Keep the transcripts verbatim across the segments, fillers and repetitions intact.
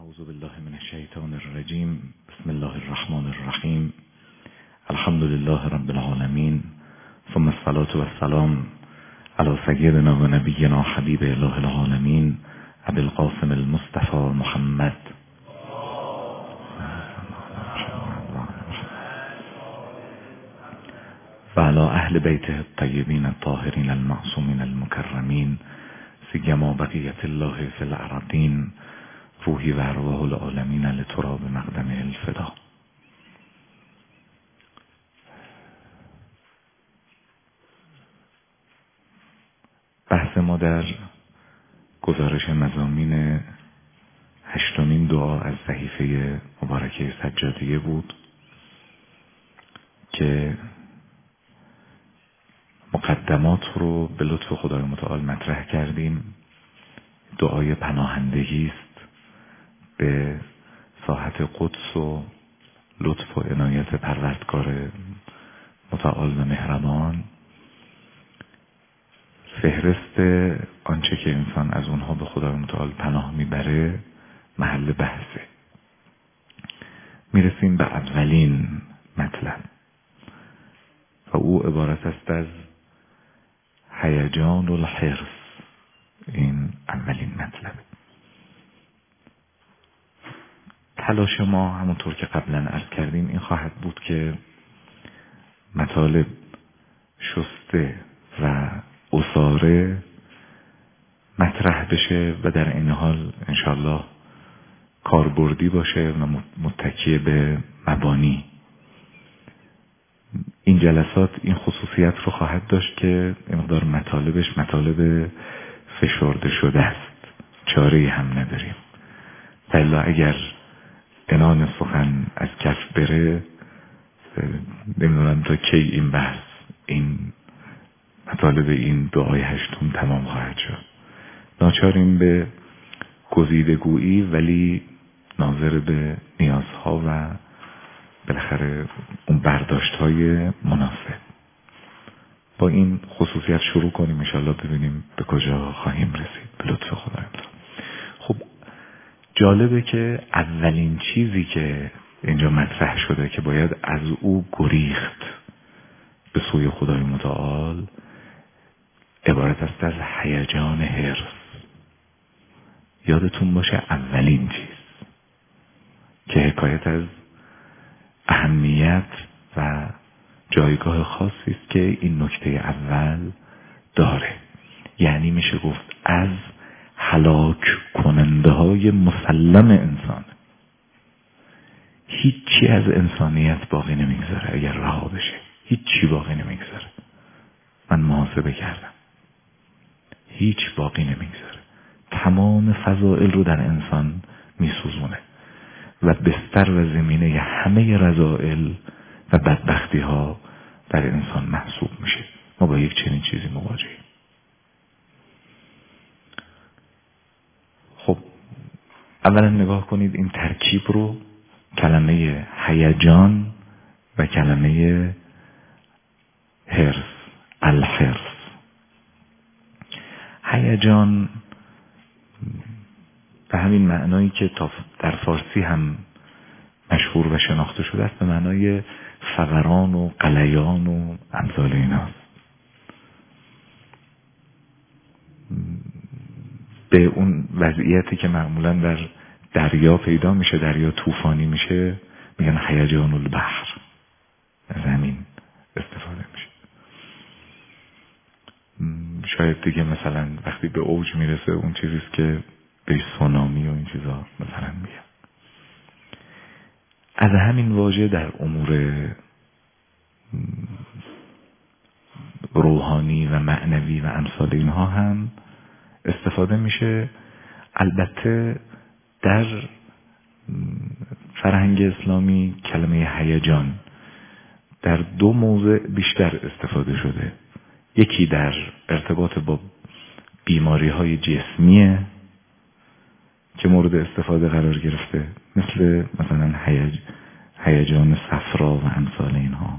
اعوذ بالله من الشیطان الرجیم. بسم الله الرحمن الرحیم. الحمد لله رب العالمین، ثم الصلاة والسلام علی سیدنا و نبینا حبیب اله العالمین ابی القاسم المصطفى محمد و علی اهل بیته الطیبین الطاهرین المعصومین المکرمین سیما بقیت الله فی الارضین روحی و ارواح العالمین لتراب مقدمه الفدا. بحث ما در گزارش مضامین هشتمین دعا از صحیفه مبارکه سجادیه بود که مقدمات رو به لطف خدای متعال مطرح کردیم. دعای پناهندگی است به ساحت قدس و لطف و عنایت پروردگار متعال و مهربان. فهرست آنچه که انسان از اونها به خدای متعال پناه میبره محل بحثه. میرسیم به اولین مطلب و او عبارت است از هیجان الحرص. این اولین مطلب. تلاش ما همونطور که قبلا عرض کردیم این خواهد بود که مطالب شسته و اصاره مطرح بشه و در این حال انشالله کاربردی باشه و متکی به مبانی. این جلسات این خصوصیت رو خواهد داشت که این مقدار مطالبش مطالب فشرده شده است، چاره‌ای هم نداریم. الا اگر عنان سخن از کف بره نمیدونم تا کی این بحث این مطالب این دعای هشتم تمام خواهد شد. ناچاریم به گزیدگویی ولی ناظر به نیازها و بالاخره اون برداشت‌های مناسب با این خصوصیت شروع کنیم. انشالله ببینیم به کجا خواهیم رسید به لطف خدای. خب جالبه که اولین چیزی که اینجا مطرح شده که باید از او گریخت به سوی خدای متعال عبارت است از هیجان حرص. یادتون باشه اولین چیز که حکایت از اهمیت و جایگاه خاصی است که این نکته اول داره. یعنی میشه گفت از هلاک کننده های مسلم انسان. هیچی از انسانیت باقی نمیگذاره. اگر رها بشه هیچی باقی نمیگذاره. من محاسبه کردم، هیچ باقی نمیگذاره. تمام فضائل رو در انسان میسوزونه و بستر و زمینه همه رذائل و بدبختی ها در انسان محسوب میشه. ما با یک چنین چیزی مواجهیم. خب اولا نگاه کنید این ترکیب رو، کلمه هیجان و کلمه حرص، الحرص. هیجان به همین معنایی که در فارسی هم مشهور و شناخته شده است، به معنای فوران و غلیان و امثال ایناست. به اون وضعیتی که معمولا در دریا پیدا میشه، دریا طوفانی میشه، میگن هیجان البحر. از همین استفاده میشه. شاید دیگه مثلا وقتی به اوج میرسه اون چیزیست که به سونامی و این چیزا مثلا میگن. از همین واژه در امور روحانی و معنوی و امثال اینها هم استفاده میشه. البته در فرهنگ اسلامی کلمه هیجان در دو موضع بیشتر استفاده شده. یکی در ارتباط با بیماری های جسمیه که مورد استفاده قرار گرفته، مثل مثلا هیج... هیجان صفرا و امثال اینها.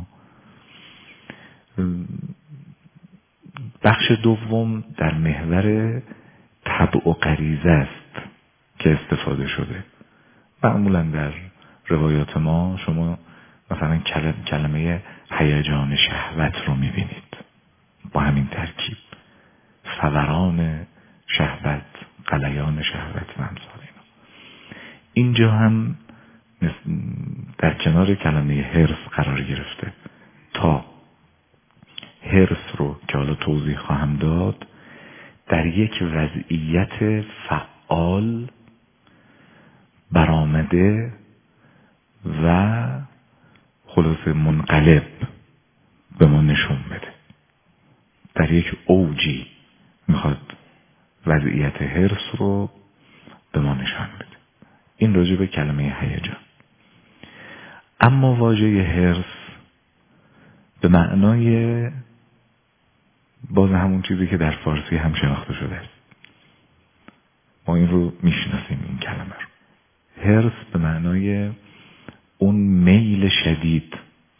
بخش دوم در محور طبع و غریزه است که استفاده شده. معمولا در روایات ما شما مثلا کلمه هیجان شهوت رو میبینید با همین ترکیب، فوران شهوت، غلیان شهوت و امثال اینا. اینجا هم در کنار کلمه حرص قرار گرفته تا حرص رو که حالا توضیح خواهم داد در یک وضعیت فعال برآمده و خلاصه منقلب به ما نشون بده. در یک اوجی میخواد وضعیت حرص رو به ما نشان بده. این راجع به کلمه هیجان. اما واژه حرص به معنای باز همون چیزی که در فارسی هم شناخته شده است، ما این رو میشناسیم این کلمه رو. حرص به معنای اون میل شدید،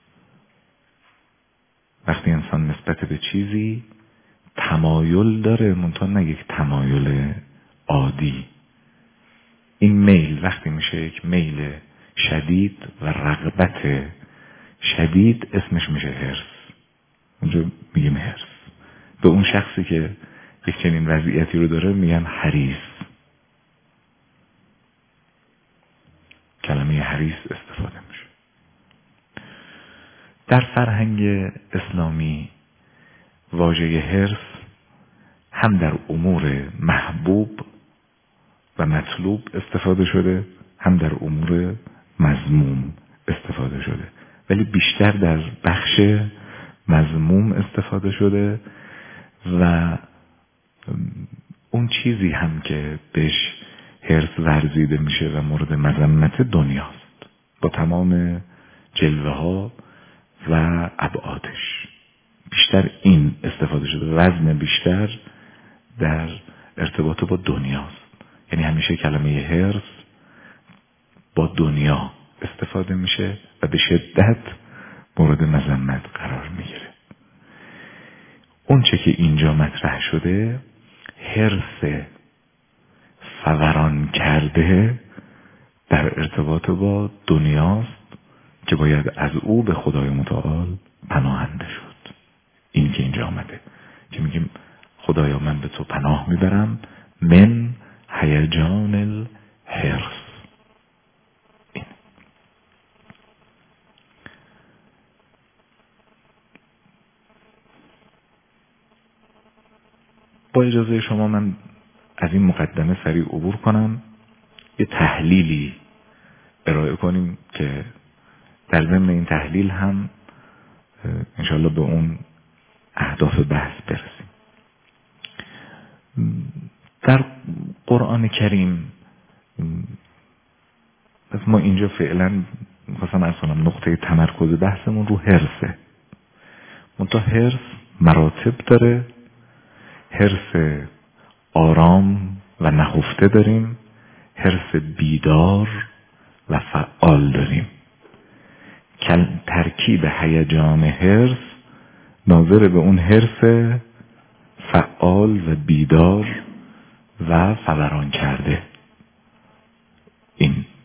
وقتی انسان نسبت به چیزی تمایل داره، منتها نه یک تمایل عادی. این میل وقتی میشه یک میل شدید و رغبت شدید اسمش میشه حرص. اونجا میگیم حرص. به اون شخصی که یک چنین وضعیتی رو داره میگن حریص. کلمه حریص استفاده میشه. در فرهنگ اسلامی واژه حرص هم در امور محبوب و مطلوب استفاده شده، هم در امور مذموم استفاده شده، ولی بیشتر در بخش مذموم استفاده شده و اون چیزی هم که بهش حرص ورزیده میشه و مورد مذمت دنیاست با تمام جلوه ها و ابعادش. بیشتر این استفاده شده، وزن بیشتر در ارتباط با دنیاست. یعنی همیشه کلمه حرص با دنیا استفاده میشه و به شدت مورد مذمت قرار میگیره. اون چه که اینجا مطرح شده حرص فوران کرده در ارتباط با دنیاست که باید از او به خدای متعال پناهنده شد. این که اینجا آمده که میگیم خدایا من به تو پناه میبرم من هیجان الحرص. این با اجازه شما من از این مقدمه سریع عبور کنم، یه تحلیلی ارائه کنیم که در ضمن این تحلیل هم انشاءالله به اون اهداف بحث برسیم. در قرآن کریم پس ما اینجا فعلا می‌خواستم عرض کنم نقطه تمرکز بحثمون رو حرصه. منتها حرص مراتب داره. حرص آرام و نهفته داریم، حرص بیدار و فعال داریم. ترکیب هیجان حرص ناظر به اون حرص فعال و بیدار و فوران کرده. این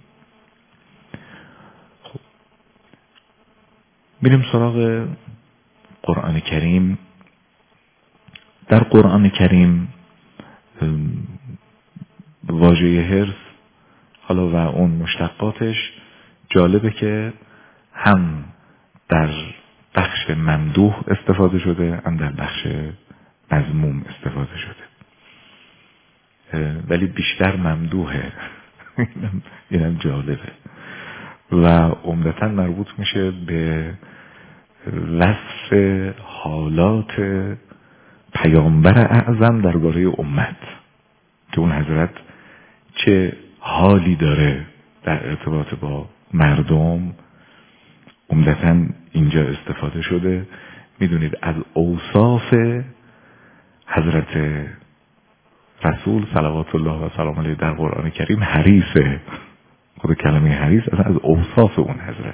خب میریم سراغ قرآن کریم. در قرآن کریم واژه حرص حالا و اون مشتقاتش جالبه که هم در بخش ممدوح استفاده شده، هم در بخش مذموم استفاده شده، ولی بیشتر ممدوحه. اینم جالبه و عمدتاً مربوط میشه به وصف حالات پیامبر اعظم درباره امت که اون حضرت چه حالی داره در ارتباط با مردم. عمدتاً اینجا استفاده شده. میدونید از اوصاف حضرت رسول صلوات الله و سلام علیه در قرآن کریم حریصه. خود کلمه حریص از از اوصاف اون حضرت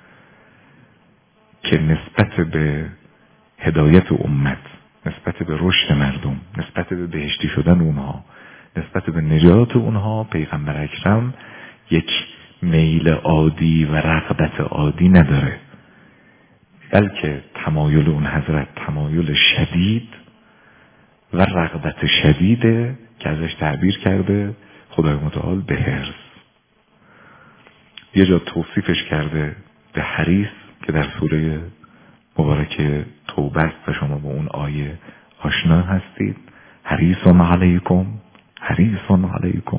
که نسبت به هدایت امت، نسبت به رشد مردم، نسبت به بهشتی شدن اونها، نسبت به نجات اونها پیغمبر اکرم یک میل عادی و رغبت عادی نداره، بلکه تمایل اون حضرت تمایل شدید و رغبت شدیده که ازش تعبیر کرده خدای متعال به حرص. یه جا توصیفش کرده به حریص که در سوره مبارکه توبه است و شما با اون آیه آشنا هستید، حریص علیکم حریص علیکم.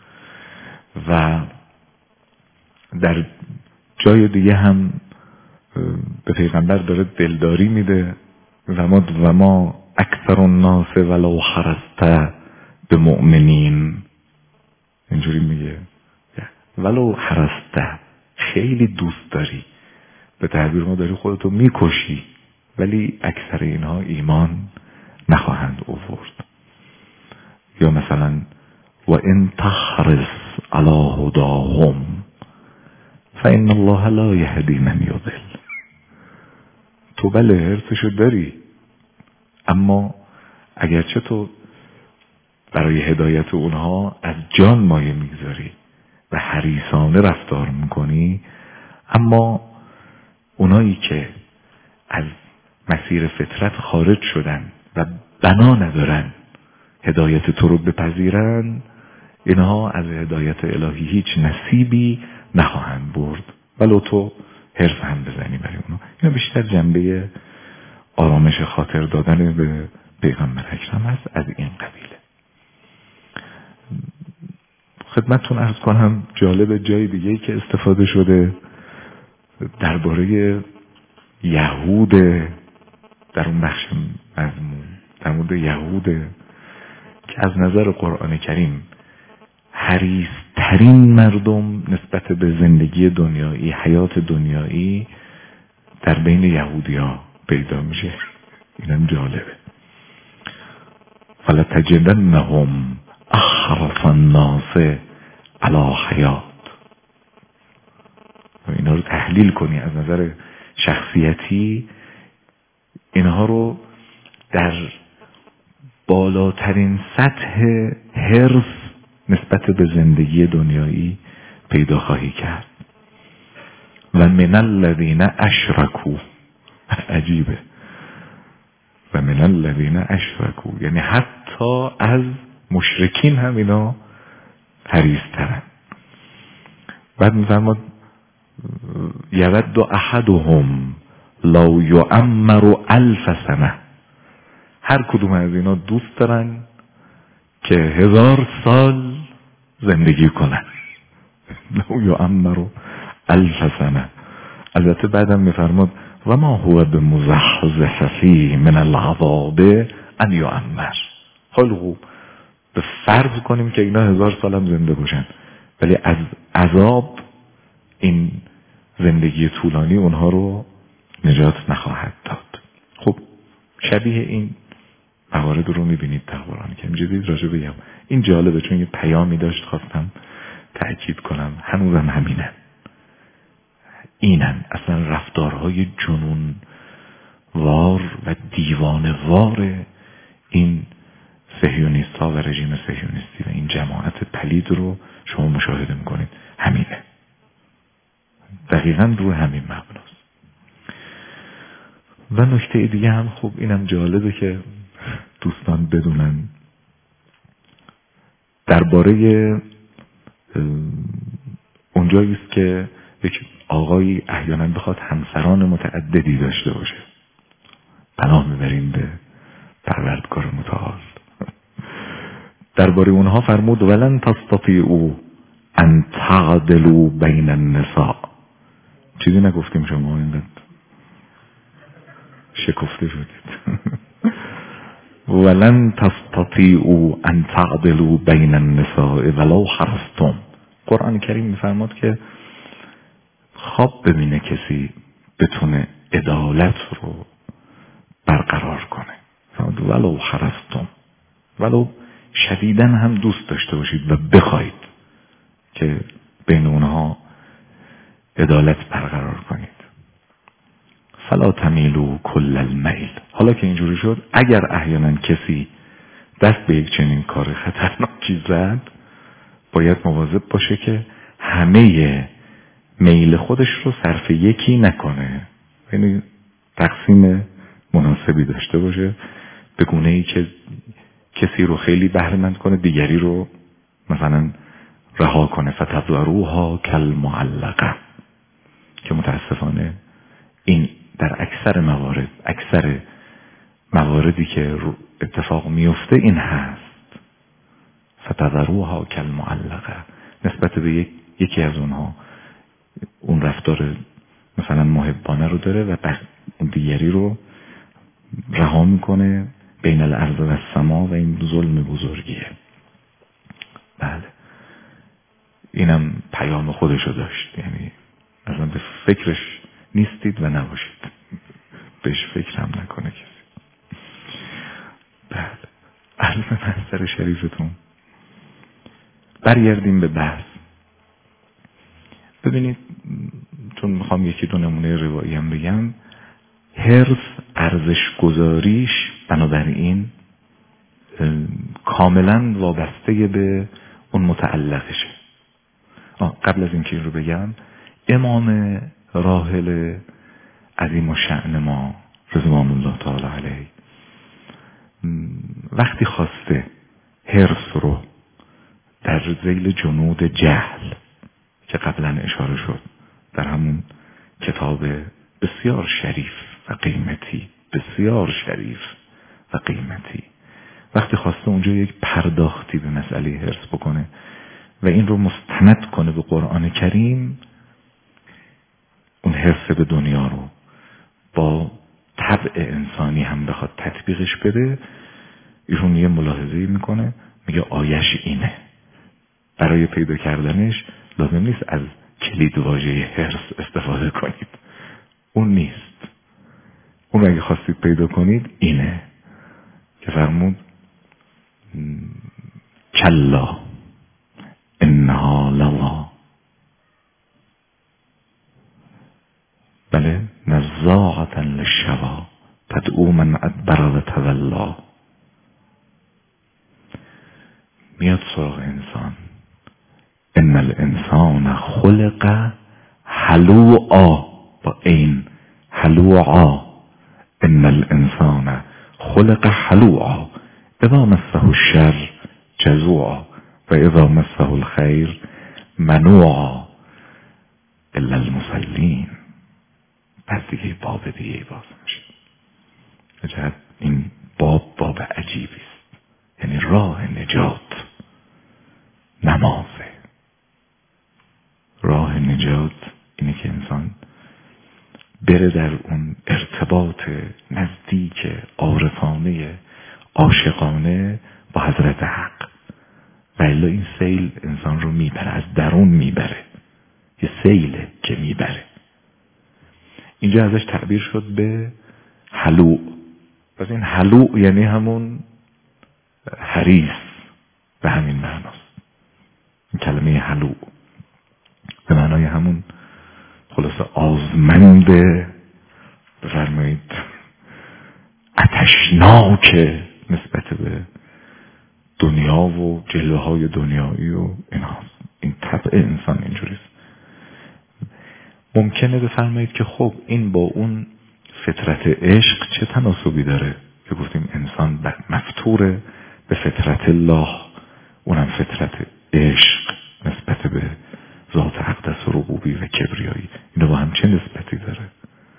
و در جای دیگه هم به پیغمبر داره دلداری میده و ما و ما اکثر الناس ولو حرصت به مؤمنین، اینجوری میگه ولو حرصت، خیلی دوست داری، به تعبیر ما داری خودتو میکشی، ولی اکثر اینها ایمان نخواهند آورد. یا مثلا و ان تحرص علی هداهم فإن الله لا یهدی من یضل. تو بله حرصشو داری، اما اگرچه تو برای هدایت اونها از جان مایه میگذاری و حریصانه رفتار میکنی، اما اونایی که از مسیر فطرت خارج شدن و بنا ندارن هدایت تو رو بپذیرن، اینها از هدایت الهی هیچ نصیبی نخواهند برد ولو تو حرف هم بزنی برای اونا. اینا بیشتر جنبه آرامش خاطر دادن به پیغمبر اکرم هست از این قبیله. خدمتتون عرض کنم جالب جای دیگه‌ای که استفاده شده درباره یهود، در اون بخش مضمون در مورد یهود که از نظر قرآن کریم حریص ترین مردم نسبت به زندگی دنیایی، حیات دنیایی در بین یهودی ها پیدا میشه. اینم جالبه. فلتجدنهم احرص الناس علی حیات. و اینا رو تحلیل کنی از نظر شخصیتی، اینها رو در بالاترین سطح حرص نسبت به زندگی دنیایی پیدا خواهی کرد. و من الذین اشرکوا، عجیبه، و من الذین اشرکوا یعنی حتی از مشرکین هم اینا حریص ترن. بعد میفرماد یود احدهم لو یعمر الف سنه، هر کدوم از اینا دوست دارن که هزار سال زندگی کنن. لو یعمر الف سنه. البته بعدم میفرماد و ما هو بمزحزحه من العذاب ان یعمر. حالا خوب به فرض کنیم که اینا هزار سال هم زنده باشن، ولی از عذاب این زندگی طولانی اونها رو نجات نخواهد داد. خب شبیه این موارد رو میبینید در قرآن که جدید راجع به این جالبه، چون یه پیامی داشت خواستم تأکید کنم. هنوزم همینه، اینن اصلا رفتارهای جنون وار و دیوانه وار این صهیونیست ها و رژیم صهیونیستی و این جماعت پلید رو شما مشاهده میکنید. همینه، دقیقا رو همین مبناست. و نکته دیگه هم خوب اینم جالبه که دوستان بدونن درباره اونجایی است که یک آقایی احیانا بخواد همسران متعددی داشته باشه. پناه میبریم به پروردگار متعال. درباره اونها فرمود ولن تستطیعوا ان تعدلوا بین النساء. چیزی نگفتیم شما اینقدر شکفته شدید. ولن تستطیعوا ان تعدلوا بین النساء ولو حرصتم. قرآن کریم میفرماد که خواب ببینه کسی بتونه عدالت رو برقرار کنه، ولو حرصتم، ولو شدیداً هم دوست داشته باشید و بخواید که بین اونها عدالت برقرار کنید. فلا تمیلوا کل المیل. حالا که اینجوری شد، اگر احیانا کسی دست به یک چنین کار خطرناکی زد، باید مواظب باشه که همه میل خودش رو صرف یکی نکنه، یعنی تقسیم مناسبی داشته باشه، به گونه ای که کسی رو خیلی بهره‌مند کنه، دیگری رو مثلا رها کنه. فتذروها کالمعلقه، که متاسفانه این در اکثر موارد اکثر مواردی که اتفاق میفته این هست. فتذروها کالمعلقه، نسبت به یک، یکی از اونها اون رفتار مثلا محبانه رو داره و اون دیگری رو رها میکنه. بین الارض و السما، و این ظلم بزرگیه. بله، اینم پیام خودشو داشت، یعنی اصلا به فکرش نیستید و نباشید، بهش فکر هم نکنه کسی. بله، عرض محضر شریفتون برگردیم به بحث. ببینید، چون میخوام یکی دو نمونه روایی هم بگم، حرص ارزش گذاریش بنابراین کاملا وابسته به اون متعلقشه. قبل از اینکه این رو بگم، امام راحل عظیم الشأن ما رضوان الله تعالی علیه وقتی خواسته حرص رو در ذیل جنود جهل که قبلا اشاره شد در همون کتاب بسیار شریف و قیمتی، بسیار شریف و قیمتی، وقتی خواسته اونجا یک پرداختی به مسئله حرص بکنه و این رو مستند کنه به قرآن کریم، اون حرص به دنیا رو با طبع انسانی هم بخواد تطبیقش بده، ایشون یه ملاحظه‌ای میکنه، میگه آیش اینه. برای پیدا کردنش لازم نیست از کلید واژه حرص استفاده کنید، اون نیست. اون اگه خواستید پیدا کنید اینه که فرمود کلا انها لظا، بله، نزاعة للشوا تدعو من ادبر و تولا. میاد سراغ انسان. ان الانسان خلق هلوعا، با این هلوعا، ان الانسان خلق هلوعا اذا مسه الشر جزوعا و اذا مسه الخیر منوعا الا المصلین. پس دیگه باب دیگه باز میشه. عجب، این باب باب عجیبی است. یعنی راه نجات نمازه. راه نجات اینه که انسان بره در اون ارتباط نزدیک عارفانه عاشقانه با حضرت حق، و الا این سیل انسان رو میبره، از درون میبره، یه سیله که میبره. اینجا ازش تعبیر شد به هلوع. پس این هلوع یعنی همون حریص، به همین معناست. این کلمه هلوع به معنای همون خلاصه آزمنده، بفرمایید آتشناک نسبت به دنیا و جلوه های دنیایی و ایناست. این طبع انسان اینجوریست. ممکنه بفرمایید که خب این با اون فطرت عشق چه تناسبی داره که گفتیم انسان مفطور به فطرت الله، اونم فطرت عشق نسبت به ذات اقدس و ربوبی و کبریایی. اینا با هم چه نسبتی داره؟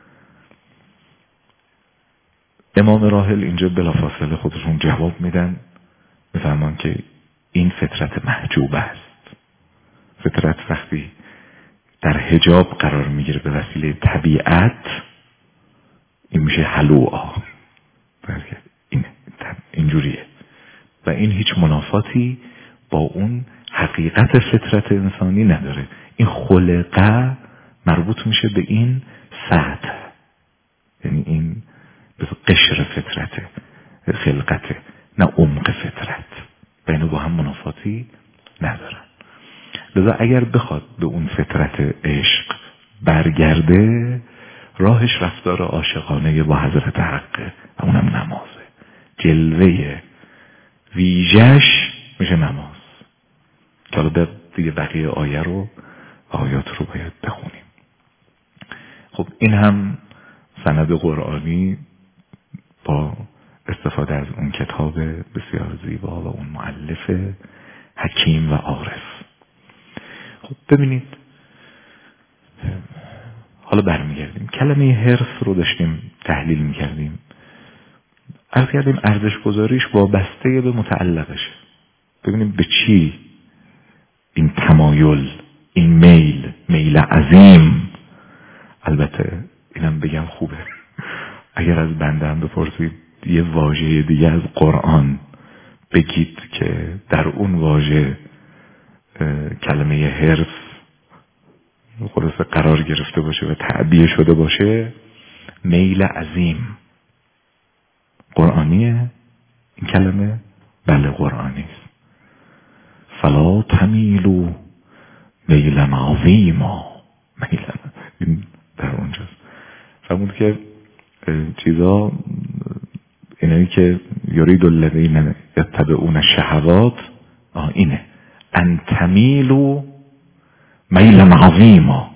امام راحل اینجا بلافاصله خودشون جواب میدن، میفرمان که این فطرت محجوب است. فطرت وقتی در حجاب قرار میگیره به وسیله طبیعت، این میشه هلوعا. این اینجوریه و این هیچ منافاتی با اون حقیقت فطرت انسانی نداره. این خلقه مربوط میشه به این سطح، یعنی این به قشر فطرته، خلقته، نه عمق فطرت، و اینو با هم منافاتی ندارن. لذا اگر بخواد به اون فطرت عشق برگرده، راهش رفتار عاشقانه با حضرت حقه و اونم نمازه. جلوه ویژش میشه نماز. که حالا دیگه بقیه آیه رو آیات رو باید بخونیم. خب این هم سند قرآنی با استفاده از اون کتاب بسیار زیبا و اون مؤلف حکیم و عارف. خب ببینید، حالا برمیگردیم کلمه حرص رو داشتیم تحلیل میکردیم. عرض کردیم ارزش گذاریش وابسته به متعلقشه. ببینیم به چی این تمایل، این میل، میل عظیم. البته اینم بگم خوبه اگر از بنده هم بپرسید یه واژه دیگه از قرآن بگید که در اون واژه کلمه حرص خلاصه قرار گرفته باشه و تعبیه شده باشه، میل عظیم قرآنیه این کلمه؟ بله قرآنی است. فلا تمیلوا میلا عظیما، میلا این در اونجاست. فرمود که چیزا اینایی که یرید الذین یتبعون الشهوات اینه ان تمیلوا میلا عظیما.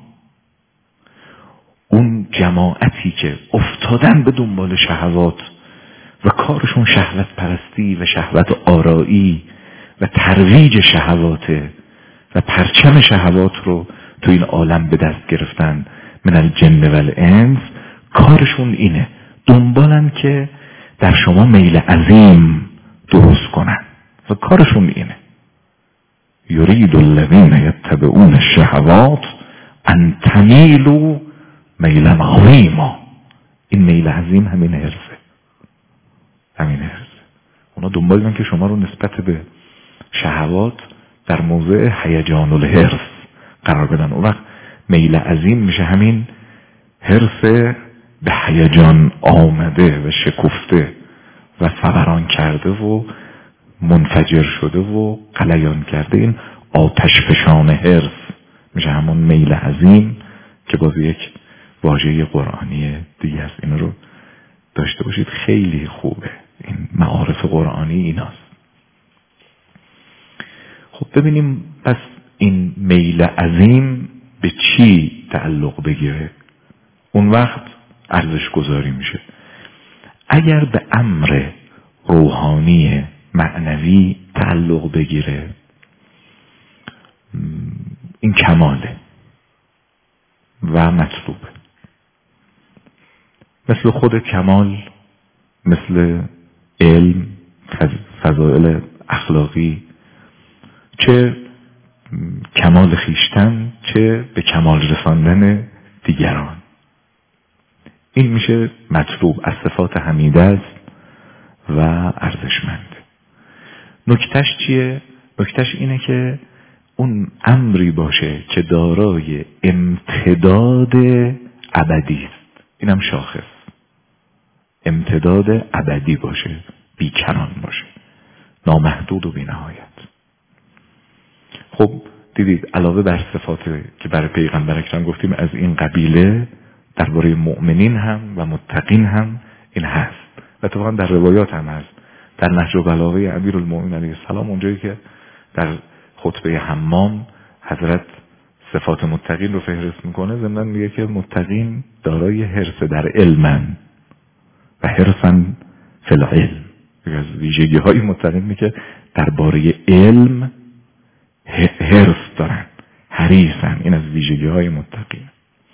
اون جماعتی که افتادن به دنبال شهوات و کارشون شهوت پرستی و شهوت آرایی و ترویج شهواته و پرچم شهوات رو تو این عالم به دست گرفتن من الجن و الانس، کارشون اینه، دنبالن که در شما میل عظیم درست کنن و کارشون اینه. یرید الذین یتبعون الشهوات ان تمیلوا میلا عظیما. این میل عظیم همین حرصه، همین حرصه. اونا دنبالن که شما رو نسبت به شهوات در موضع هیجان الحرص قرار بدن. اون وقت میل عظیم میشه همین حرص به هیجان آمده و شکفته و فوران کرده و منفجر شده و غلیان کرده. این آتش فشان حرص میشه همون میل عظیم که باز یک واژه قرآنی دیگه است. این رو داشته باشید، خیلی خوبه. این معارف قرآنی ایناست. خب ببینیم پس این میل عظیم به چی تعلق بگیره، اون وقت ارزش گذاری میشه. اگر به امر روحانی معنوی تعلق بگیره این کماله و مطلوبه. مثل خود کمال، مثل علم، فضائل اخلاقی، چه کمال خیشتن چه به کمال رساندن دیگران. این میشه مطلوب، از صفات حمیده است و ارزشمنده. نکتهش چیه؟ نکتهش اینه که اون امری باشه که دارای امتداد ابدی است. اینم شاخص، امتداد ابدی باشه، بیکران باشه، نامحدود و بی‌نهایت. خب دیدید علاوه بر صفات که برای پیغمبر اکرم گفتیم از این قبیله، درباره مؤمنین هم و متقین هم این هست و اتفاقا در روایات هم هست. در نهج البلاغه امیرالمؤمنین علیه السلام اونجایی که در خطبه حمام حضرت صفات متقین رو فهرست میکنه، ضمن میگه که متقین دارای حرص در علمن و حرصن فی العلم. از ویژگی های متقین میگه که درباره علم حرص دارن، حریصن. این از ویژگی های متقین.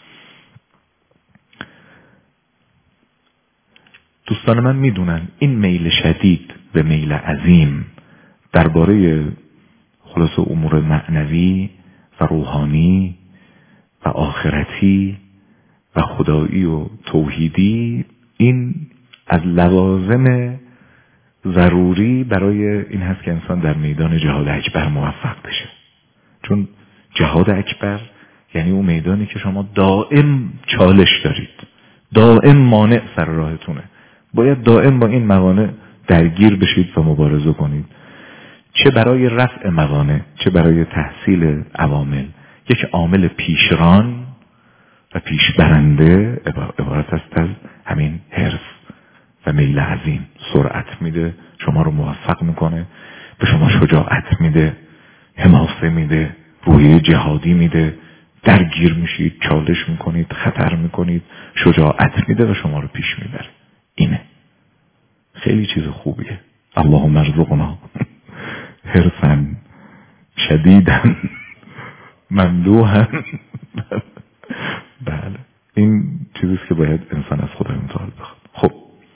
دوستان من میدونن این میل شدید به میل عظیم درباره خلاص امور معنوی و روحانی و آخرتی و خدایی و توحیدی، این از لوازم ضروری برای این هست که انسان در میدان جهاد اکبر موفق بشه. چون جهاد اکبر یعنی اون میدانی که شما دائم چالش دارید، دائم مانع سر راهتونه، باید دائم با این موانع درگیر بشید و مبارزه کنید، چه برای رفع موانع چه برای تحصیل عوامل. یک عامل پیشران و پیشبرنده عبارت است از همین حرص و میل عظیم. سرعت میده، شما رو موفق میکنه، به شما شجاعت میده، حماسه میده، روحیه جهادی میده، درگیر میشید، چالش میکنید، خطر میکنید، شجاعت میده و شما رو پیش میبره. اینه خیلی چیز خوبیه. اللهم ارزقنا حرصا شدیدا ممدوحا. بله این چیزیست که باید انسان از خدای متعال بخواد. خب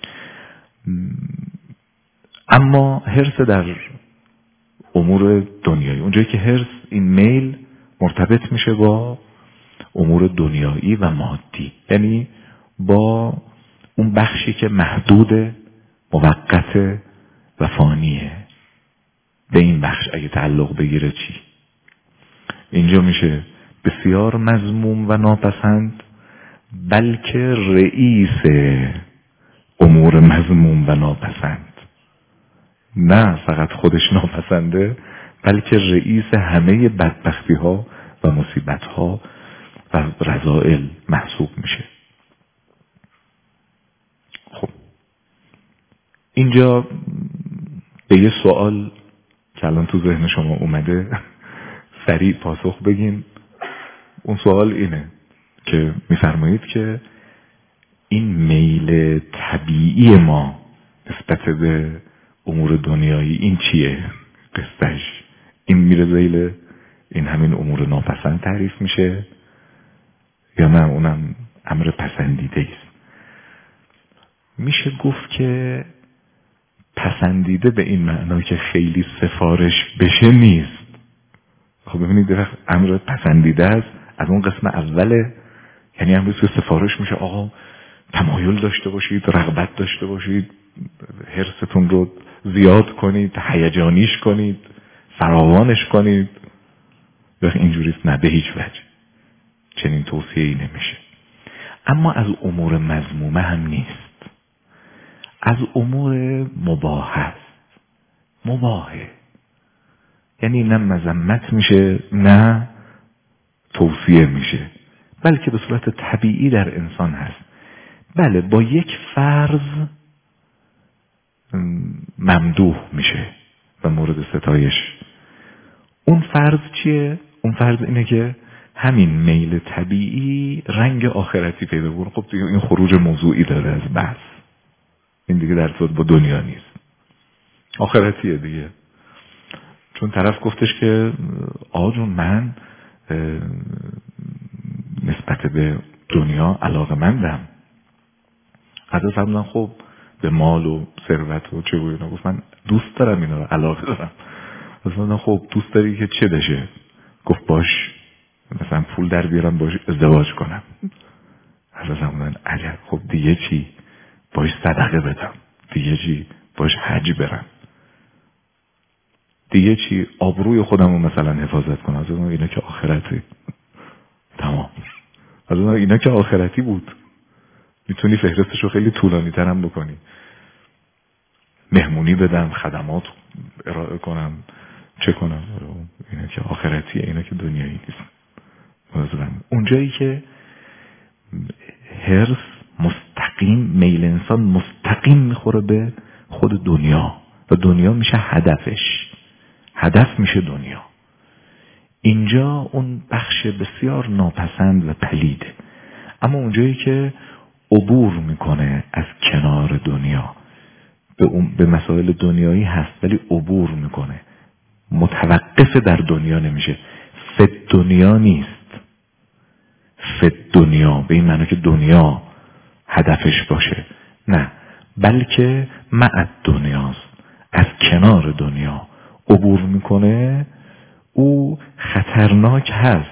اما حرص در امور دنیایی، اونجایی که حرص این میل مرتبط میشه با امور دنیایی و مادی، یعنی با اون بخشی که محدود، موقت و فانیه، به این بخش اگه تعلق بگیره چی؟ اینجا میشه بسیار مذموم و ناپسند، بلکه رئیس امور مذموم و ناپسند. نه فقط خودش ناپسنده، بلکه رئیس همه بدبختی ها و مصیبت ها و رذائل محسوب میشه. خب اینجا به یه سوال که الان تو ذهن شما اومده سریع پاسخ بگین. اون سوال اینه که میفرمایید که این میل طبیعی ما نسبت به امور دنیایی این چیه؟ قصهش این میره زیل این همین امور ناپسند تعریف میشه یا نه اونم امر پسندیده است؟ میشه گفت که پسندیده به این معنا که خیلی سفارش بشه نیست. خب ببینید درست امر پسندیده است از اون قسم اوله، یعنی امروز که سفارش میشه آقا تمایل داشته باشید، رغبت داشته باشید، حرصتون رو زیاد کنید، هیجانیش کنید، فراوانش کنید. وقت اینجوریست؟ نه به هیچ وجه چنین توصیه‌ای نمیشه. اما از امور مذمومه هم نیست، از امور مباح است. مباحه یعنی نه مذمت میشه نه توصیه میشه، بلکه به صورت طبیعی در انسان هست. بله با یک فرض ممدوح میشه و مورد ستایش. اون فرض چیه؟ اون فرض اینه که همین میل طبیعی رنگ آخرتی پیدا کنه. خب دیگه این خروج موضوعی داره از بحث، این دیگه در صورت با دنیا نیست، آخرتیه دیگه. چون طرف گفتش که آقا جون من نسبت به دنیا علاقه‌مندم. حضرت فرمودن خب به مال و ثروت و چه و اینا. گفت من دوست دارم اینا رو، علاقه دارم. فرمودن خب دوست داری که چه بشه؟ گفت باش مثلا پول در بیارم باش ازدواج کنم. حضرت فرمودن عجب، خب دیگه چی؟ باش صدقه بدم. دیگه چی؟ باش حج برم. دیگه چی؟ آبروی خودم رو مثلا حفاظت کنم. حضرت اینا که آخرتی. تمام. حضرت اینا که آخرتی بود. میتونی فهرستشو خیلی طولانی ترم بکنی. مهمونی بدم، خدمات ارائه کنم، چه کنم؟ اینا که آخرتیه، اینا که دنیایی نیست. اونجایی که حرص مستقیم، میل انسان مستقیم میخوره به خود دنیا و دنیا میشه هدفش، هدف میشه دنیا. اینجا اون بخش بسیار ناپسند و پلیده. اما اونجایی که عبور میکنه از کنار دنیا، به, به مسائل دنیایی هست ولی عبور میکنه، متوقف در دنیا نمیشه، فد دنیا نیست، فد دنیا به این معنی که دنیا هدفش باشه، نه، بلکه مع دنیاست، از کنار دنیا عبور میکنه. او خطرناک هست،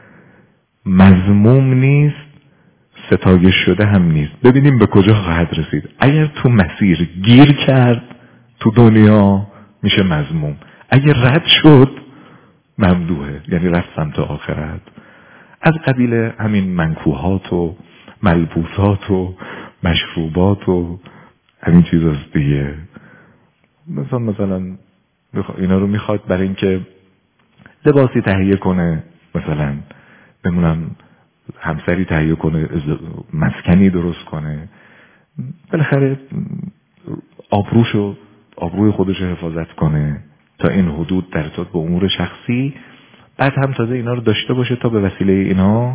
مذموم نیست، ستایش شده هم نیست. ببینیم به کجا خواهد رسید. اگر تو مسیر گیر کرد تو دنیا میشه مذموم، اگر رد شد ممدوحه، یعنی رفت سمت آخرت. از قبیل همین منکوحات و ملبوسات و مشروبات و همین چیز هست دیگه. مثلا مثلا اینا رو میخواد برای اینکه لباسی تهیه کنه، مثلا بمونم همسری تهیه کنه، مسکنی درست کنه، بالاخره آبروشو آبروی خودشو حفاظت کنه تا این حدود در ارتباط با امور شخصی بعد هم تازه اینا رو داشته باشه تا به وسیله اینا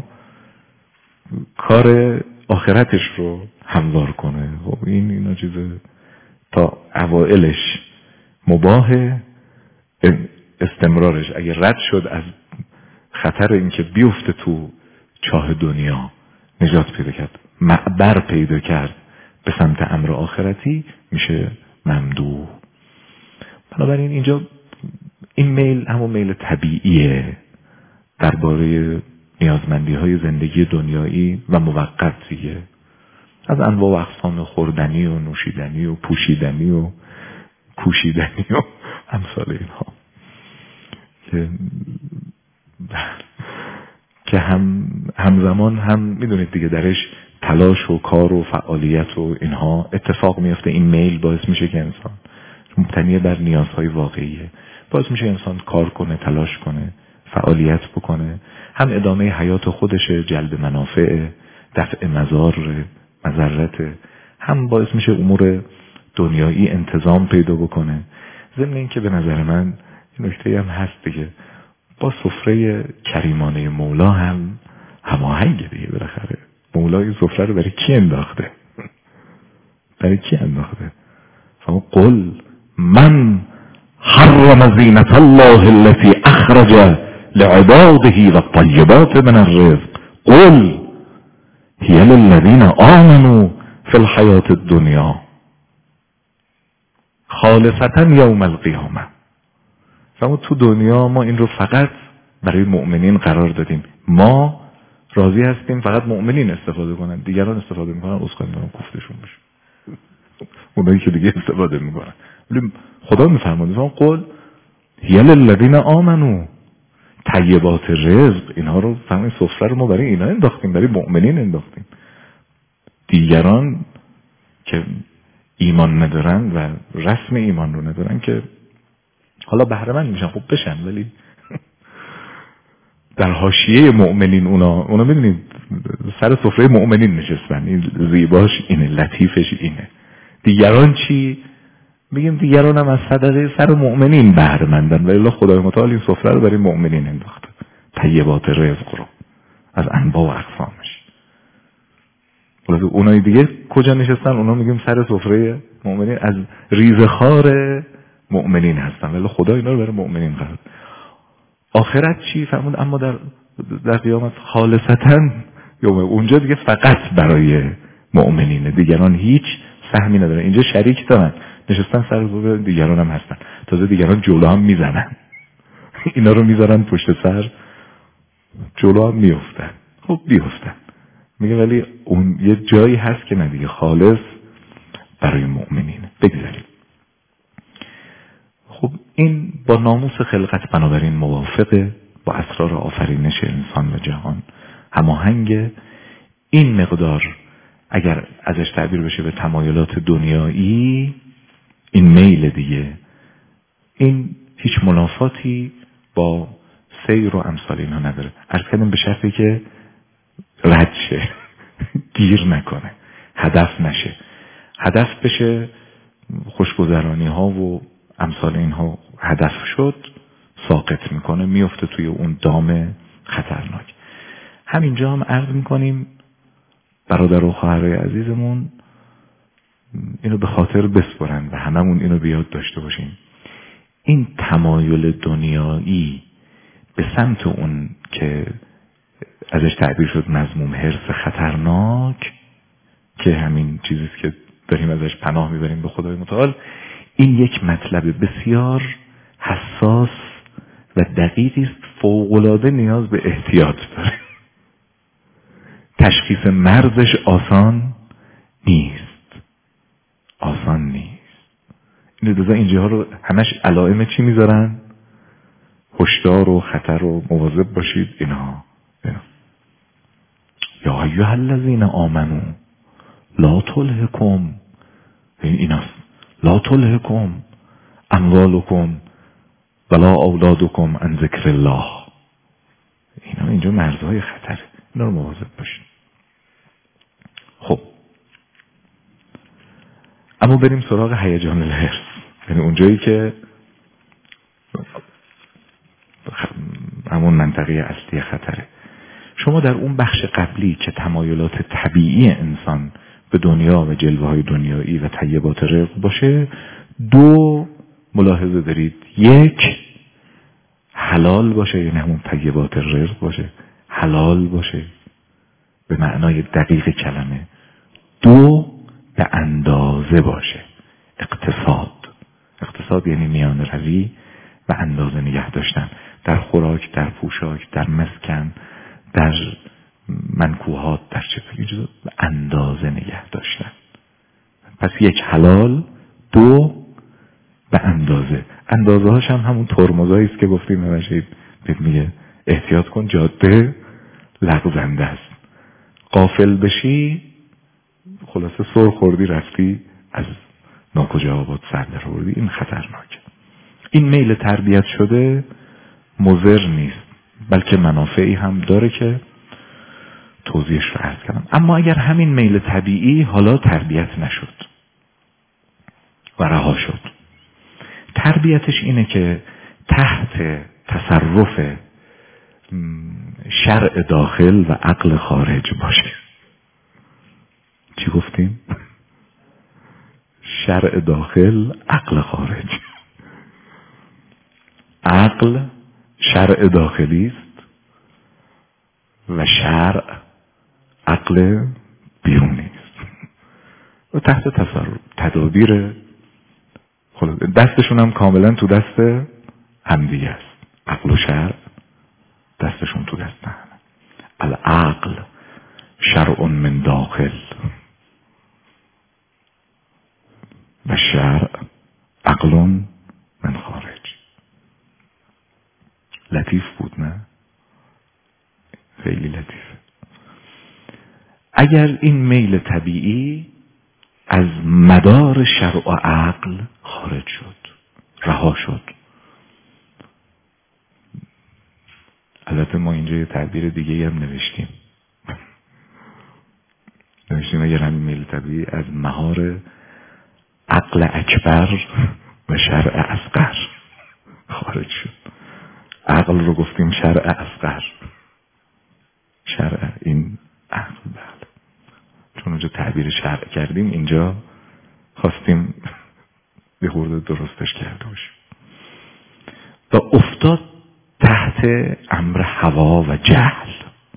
کار آخرتش رو هموار کنه. خب این اینا چیزه تا اوائلش مباهه، استمرارش اگه رد شد از خطر اینکه بیفته تو چاه دنیا، نجات پیدا کرد، معبر پیدا کرد به سمت امر آخرتی، میشه ممدوح. بنابراین اینجا این میل همون میل طبیعیه درباره نیازمندی های زندگی دنیایی و موقتیه، از انواع و اقسام خوردنی و نوشیدنی و پوشیدنی و کوشیدنی و امثال اینها که که هم همزمان هم میدونید دیگه درش تلاش و کار و فعالیت و اینها اتفاق میفته. این میل باعث میشه که انسان مبتنی بر نیازهای واقعیه، باعث میشه انسان کار کنه، تلاش کنه، فعالیت بکنه، هم ادامه حیات خودشه، جلب منافع، دفع مضار مضرت، هم باعث میشه امور دنیایی انتظام پیدا بکنه. ضمن این که به نظر من این نکته هم هست دیگه، با سفره کریمانه مولا هم هماهنگه دیگه. بالاخره مولا این سفره رو برای کی انداخته؟ برای کی انداخته؟ فما قل من حرم زینت الله التي اخرج لعباده والطیبات من الرزق قل هي للذین آمنوا في الحیاة الدنیا خالصتا یوم القیامه. فما تو دنیا ما این رو فقط برای مؤمنین قرار دادیم، ما راضی هستیم فقط مؤمنین استفاده کنن، دیگران استفاده میکنن اسکان دارم گفتشون بشه اونایی که دیگه استفاده میکنن. ولی خدا میفرماید فما قل هی للذین آمنوا، طیبات رزق اینها رو فهمید سفره رو ما برای اینا انداختیم، برای مؤمنین انداختیم. دیگران که ایمان ندارن و رسم ایمان رو ندارن که حالا بهره مند میشن، خب بشن، ولی در حاشیه مؤمنین اونا اونا میدونید سر سفره مؤمنین نشستن، این زیباش اینه، لطیفش اینه. دیگران چی؟ بگیم دیگران هم از صدقه سر مؤمنین بهره مندن، ولی خدای متعال این سفره رو برای مؤمنین انداخته، طیبات رزق رو از انواع و اقسامش. ولی اونای دیگه کجا نشستن؟ اونا میگیم سر سفره مؤمنین، از ریزخوار مؤمنین هستن، ولی خدا اینا رو برای مؤمنین قرار. آخرت چی؟ فرمود اما در در قیامت خالصتا یوم، اونجا دیگه فقط برای مؤمنینه، دیگران هیچ سهمی ندارن. اینجا شریک دارن، نشستن سر سفره، دیگران هم هستن، تازه دیگران جلو هم میزنن اینا رو میذارن پشت سر، جلو هم میافتن. خب بیافتن میگه، ولی اون یه جایی هست که نه دیگه، خالص برای مؤمنینه. بگذاریم. خب این با ناموس خلقت بنابراین موافقه، با اسرار آفرینش انسان و جهان هماهنگ. این مقدار اگر ازش تعبیر بشه به تمایلات دنیایی، این میل دیگه، این هیچ منافاتی با سیر و امثال اینها نداره. عرض کردم به شرطی که رد شه گیر نکنه، هدف نشه. هدف بشه خوشگذرانی ها و امثال اینها، هدف شد ساقط میکنه، میفته توی اون دام خطرناک. همینجا هم عرض میکنیم برادر و خواهرای عزیزمون اینو به خاطر بسپرن و هممون اینو بیاد داشته باشیم. این تمایل دنیایی به سمت اون که ازش تعبیر شد مذموم، حرص خطرناک، که همین چیزیست که داریم ازش پناه میبریم به خدای متعال، این یک مطلب بسیار حساس و دقیقی است، فوق‌العاده نیاز به احتیاط داره. تشخیص مرزش آسان نیست، آسان نیست. این دوزا اینجاها رو همش علائم چی میذارن؟ هشدار و خطر و مواظب باشید اینها. اینا. یا ایها الذین آمنو لا تلهکم، این ایناست، لا تلهکم اموالکم ولا اولادکم عن ذکر الله. اینا اینجا مرزهای خطر، اینا رو مواظب باشید. خب اما بریم سراغ هیجان الحرص، یعنی اونجایی که همون منطقه اصلی خطره. شما در اون بخش قبلی که تمایلات طبیعی انسان به دنیا و جلوه های دنیایی و طیبات رزق باشه، دو ملاحظه دارید. یک، حلال باشه، یعنی همون طیبات رزق باشه، حلال باشه به معنای دقیق کلمه. دو، به اندازه باشه، اقتصاد. اقتصاد یعنی میان روی و اندازه نگه داشتن در خوراک، در پوشاک، در مسکن، در منکوحات، در چه به اندازه نگه داشتن. پس یک، حلال. دو، به اندازه. اندازه هاش هم همون ترمزایی است که گفتیم همشه بهت میگه احتیاط کن، جاده لغزنده است. غافل بشی خلاصه سر خوردی، رفتی از ناکجا آباد سر در آوردی. این خطرناکه. این میل تربیت شده مضر نیست، بلکه منافعی هم داره که توضیحش رو عرض کردم. اما اگر همین میل طبیعی حالا تربیت نشد و رها شد، تربیتش اینه که تحت تصرف شرع داخل و عقل خارج باشه. چی گفتیم؟ شرع داخل، عقل خارج. عقل شرع داخلی است و شرع عقل بیرونی است و تحت تصرف تدابیر خلاص دستشون هم کاملا تو دست همدیگه است. عقل و شرع دستشون تو دست هم. العقل شرع من داخل و شرع عقل من خارج. لطیف بود نه؟ خیلی لطیفه. اگر این میل طبیعی از مدار شرع و عقل خارج شد، رها شد. البته ما اینجا یه تعبیر دیگه هم نوشتیم نوشتیم اگر همین میل طبیعی از مهار عقل اکبر و شرع اصغر خارج شد. عقل رو گفتیم شرع اصغر، شرع این عقل. بله، چون اونجا تعبیر شرع کردیم، اینجا خواستیم به خورده درستش کرده باشیم. و افتاد تحت امر هوا و جهل.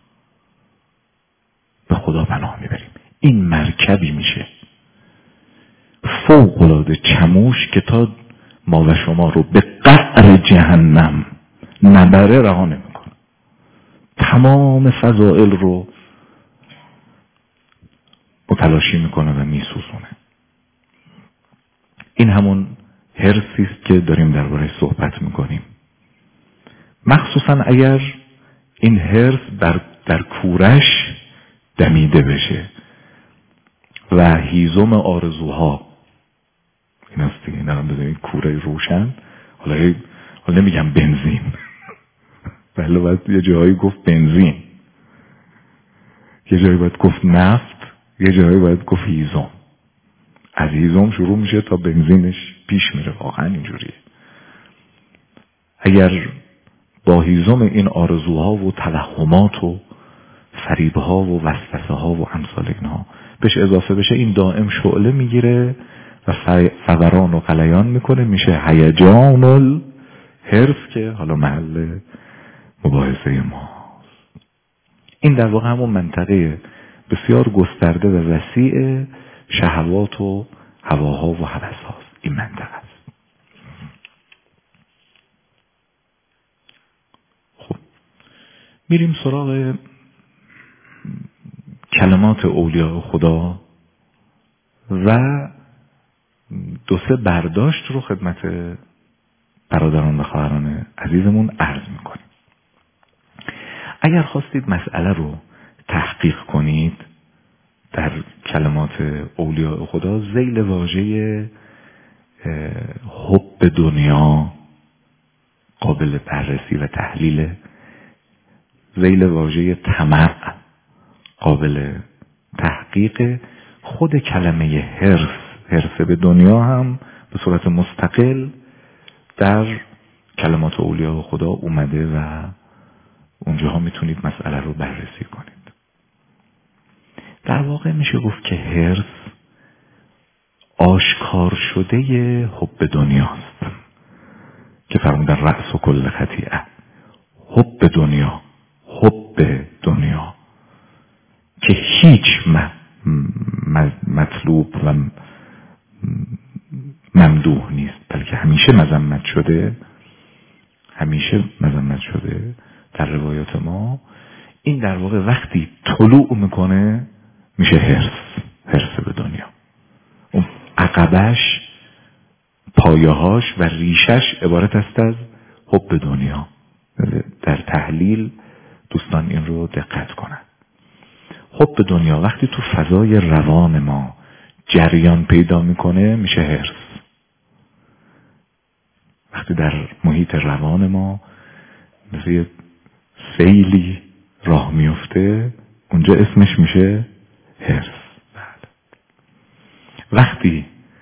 به خدا پناه میبریم. این مرکبی میشه فوق‌العاده چموش که تا ما و شما رو به قعر جهنم نبره رها نمیکنه. تمام فضائل رو متلاشی میکنه و میسوزونه. این همون حرصی است که داریم درباره‌اش صحبت میکنیم. مخصوصا اگر این حرص در, در کورش دمیده بشه و هیزم آرزوها این است دیگه. این هم بذارید کوره روشن. حالا حالا نمیگم بنزین بله، باید یه جایی گفت بنزین، یه جایی باید گفت نفت، یه جایی باید گفت هیزم. از هیزم شروع میشه تا بنزینش پیش میره. واقعا اینجوریه. اگر با هیزم این آرزوها و توهمات و فریبها و وسوسه ها و امثال اینها بهش اضافه بشه، این دائم شعله میگیره و فوران و غلیان میکنه، میشه هیجان الحرص که حالا محل مباحثه ماست. این در واقع همون منطقه بسیار گسترده و وسیع شهوات و هواها و هوس‌هاست. این منطقه است. خب میریم سراغ کلمات اولیاء خدا و دو سه برداشت رو خدمت برادران و خواهران عزیزمون عرض میکنیم. اگر خواستید مسئله رو تحقیق کنید در کلمات اولیاء خدا، ذیل واژه حب دنیا قابل بررسی و تحلیل، ذیل واژه طمع قابل تحقیق، خود کلمه حرص، حرص به دنیا هم به صورت مستقل در کلمات اولیاء خدا اومده و اونجاها میتونید مسئله رو بررسی کنید. در واقع میشه گفت که حرص آشکار شده حب دنیاست که فرمودن رأس و کل خطیئه. حب دنیا، حب دنیا که هیچ مطلوب و ممدوح نیست، بلکه همیشه مذمت شده، همیشه مذمت شده در روایات ما. این در واقع وقتی طلوع میکنه میشه حرص، حرص به دنیا. اون عقبش، پایه‌هاش و ریشش عبارت است از حب دنیا. در تحلیل دوستان این رو دقت کنند. حب دنیا وقتی تو فضای روان ما جریان پیدا میکنه میشه حرص. وقتی در محیط روان ما مثل یه سیلی راه میفته اونجا اسمش میشه حرص. وقتی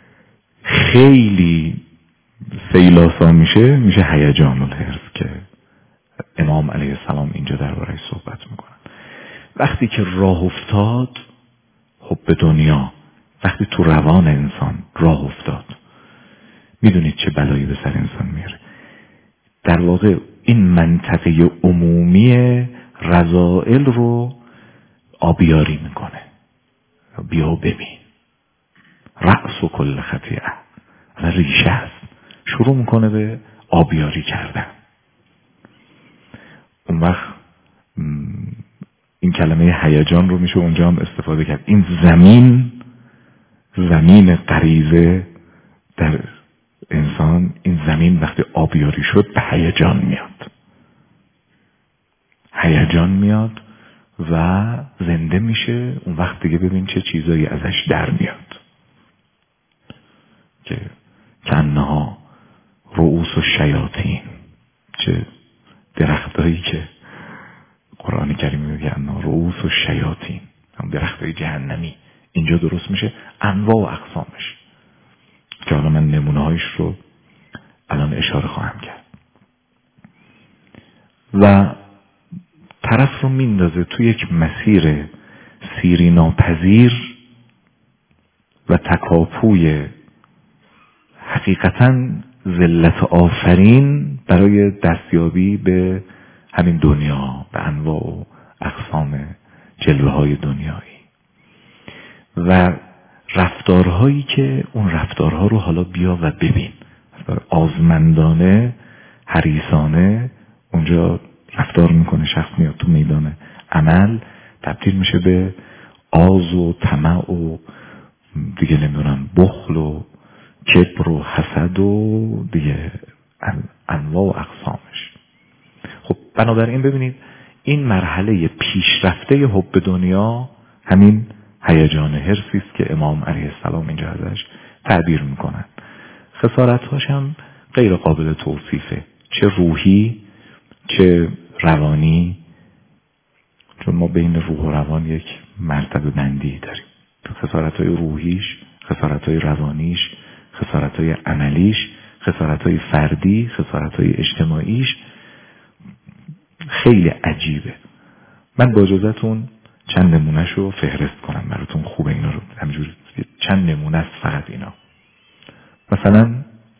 خیلی سیلاسا میشه میشه هیجان الحرص که امام علیه السلام اینجا درباره‌اش صحبت میکنن. وقتی که راه افتاد حب دنیا، وقتی تو روان انسان راه افتاد میدونید چه بلایی به سر انسان میاره. در واقع این منطقه عمومی رذائل رو آبیاری میکنه. بیا ببین رأس و کل خطیئه، و ریشه است، شروع میکنه به آبیاری کردن. اون وقت این کلمه هیجان رو میشه اونجا هم استفاده کرد. این زمین، زمین غریزه در انسان، این زمین وقتی آبیاری شد به هیجان میاد، هیجان میاد و زنده میشه. اون وقت دیگه ببین چه چیزایی ازش در میاد که کنها رؤوس و شیاطین، چه درختایی که قرآن کریم میگه انها رؤوس و شیاطین، هم درختای جهنمی اینجا درست میشه، انواع و اقسامش که حالا من نمونه‌هایش رو الان اشاره خواهم کرد. و طرف رو میندازه تو یک مسیر سیری ناپذیر و تکاپوی حقیقتاً ذلت آفرین برای دستیابی به همین دنیا، به انواع و اقسام جلوه های دنیایی و رفتارهایی که اون رفتارها رو حالا بیا و ببین، آزمندانه، حریصانه اونجا رفتار میکنه. شخص میاد تو میدان عمل تبدیل میشه به آز و طمع و دیگه نمیدونم بخل و کبر و حسد و دیگه انواع و اقسامش. خب بنابراین ببینید این مرحله پیشرفته حب دنیا همین هیجان حرصی است که امام علیه السلام اینجا ازش تعبیر میکنن. خسارت‌هاش هم غیر قابل توصیفه، چه روحی چه روانی، چون ما بین روح و روان یک مرتبه بندی داریم. خسارت‌های روحیش، خسارت‌های روانیش، خسارت‌های عملیش، خسارت‌های فردی، خسارت‌های اجتماعیش خیلی عجیبه. من با اجازهتون چند نمونهش رو فهرست کنم براتون، خوبه اینا رو همینجور چند نمونه است فقط اینا. مثلا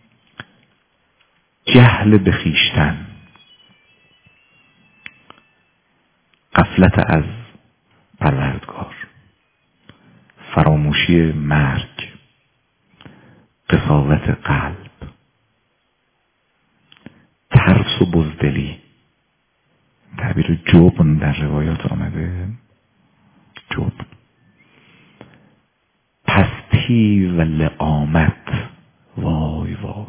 جهل به خویشتن، غفلت از پروردگار، فراموشی مرگ، قساوت قلب، ترس و بزدلی، تعبیر جبن در روایات آمده، جبن، پستی و لعامت. وای وای وای،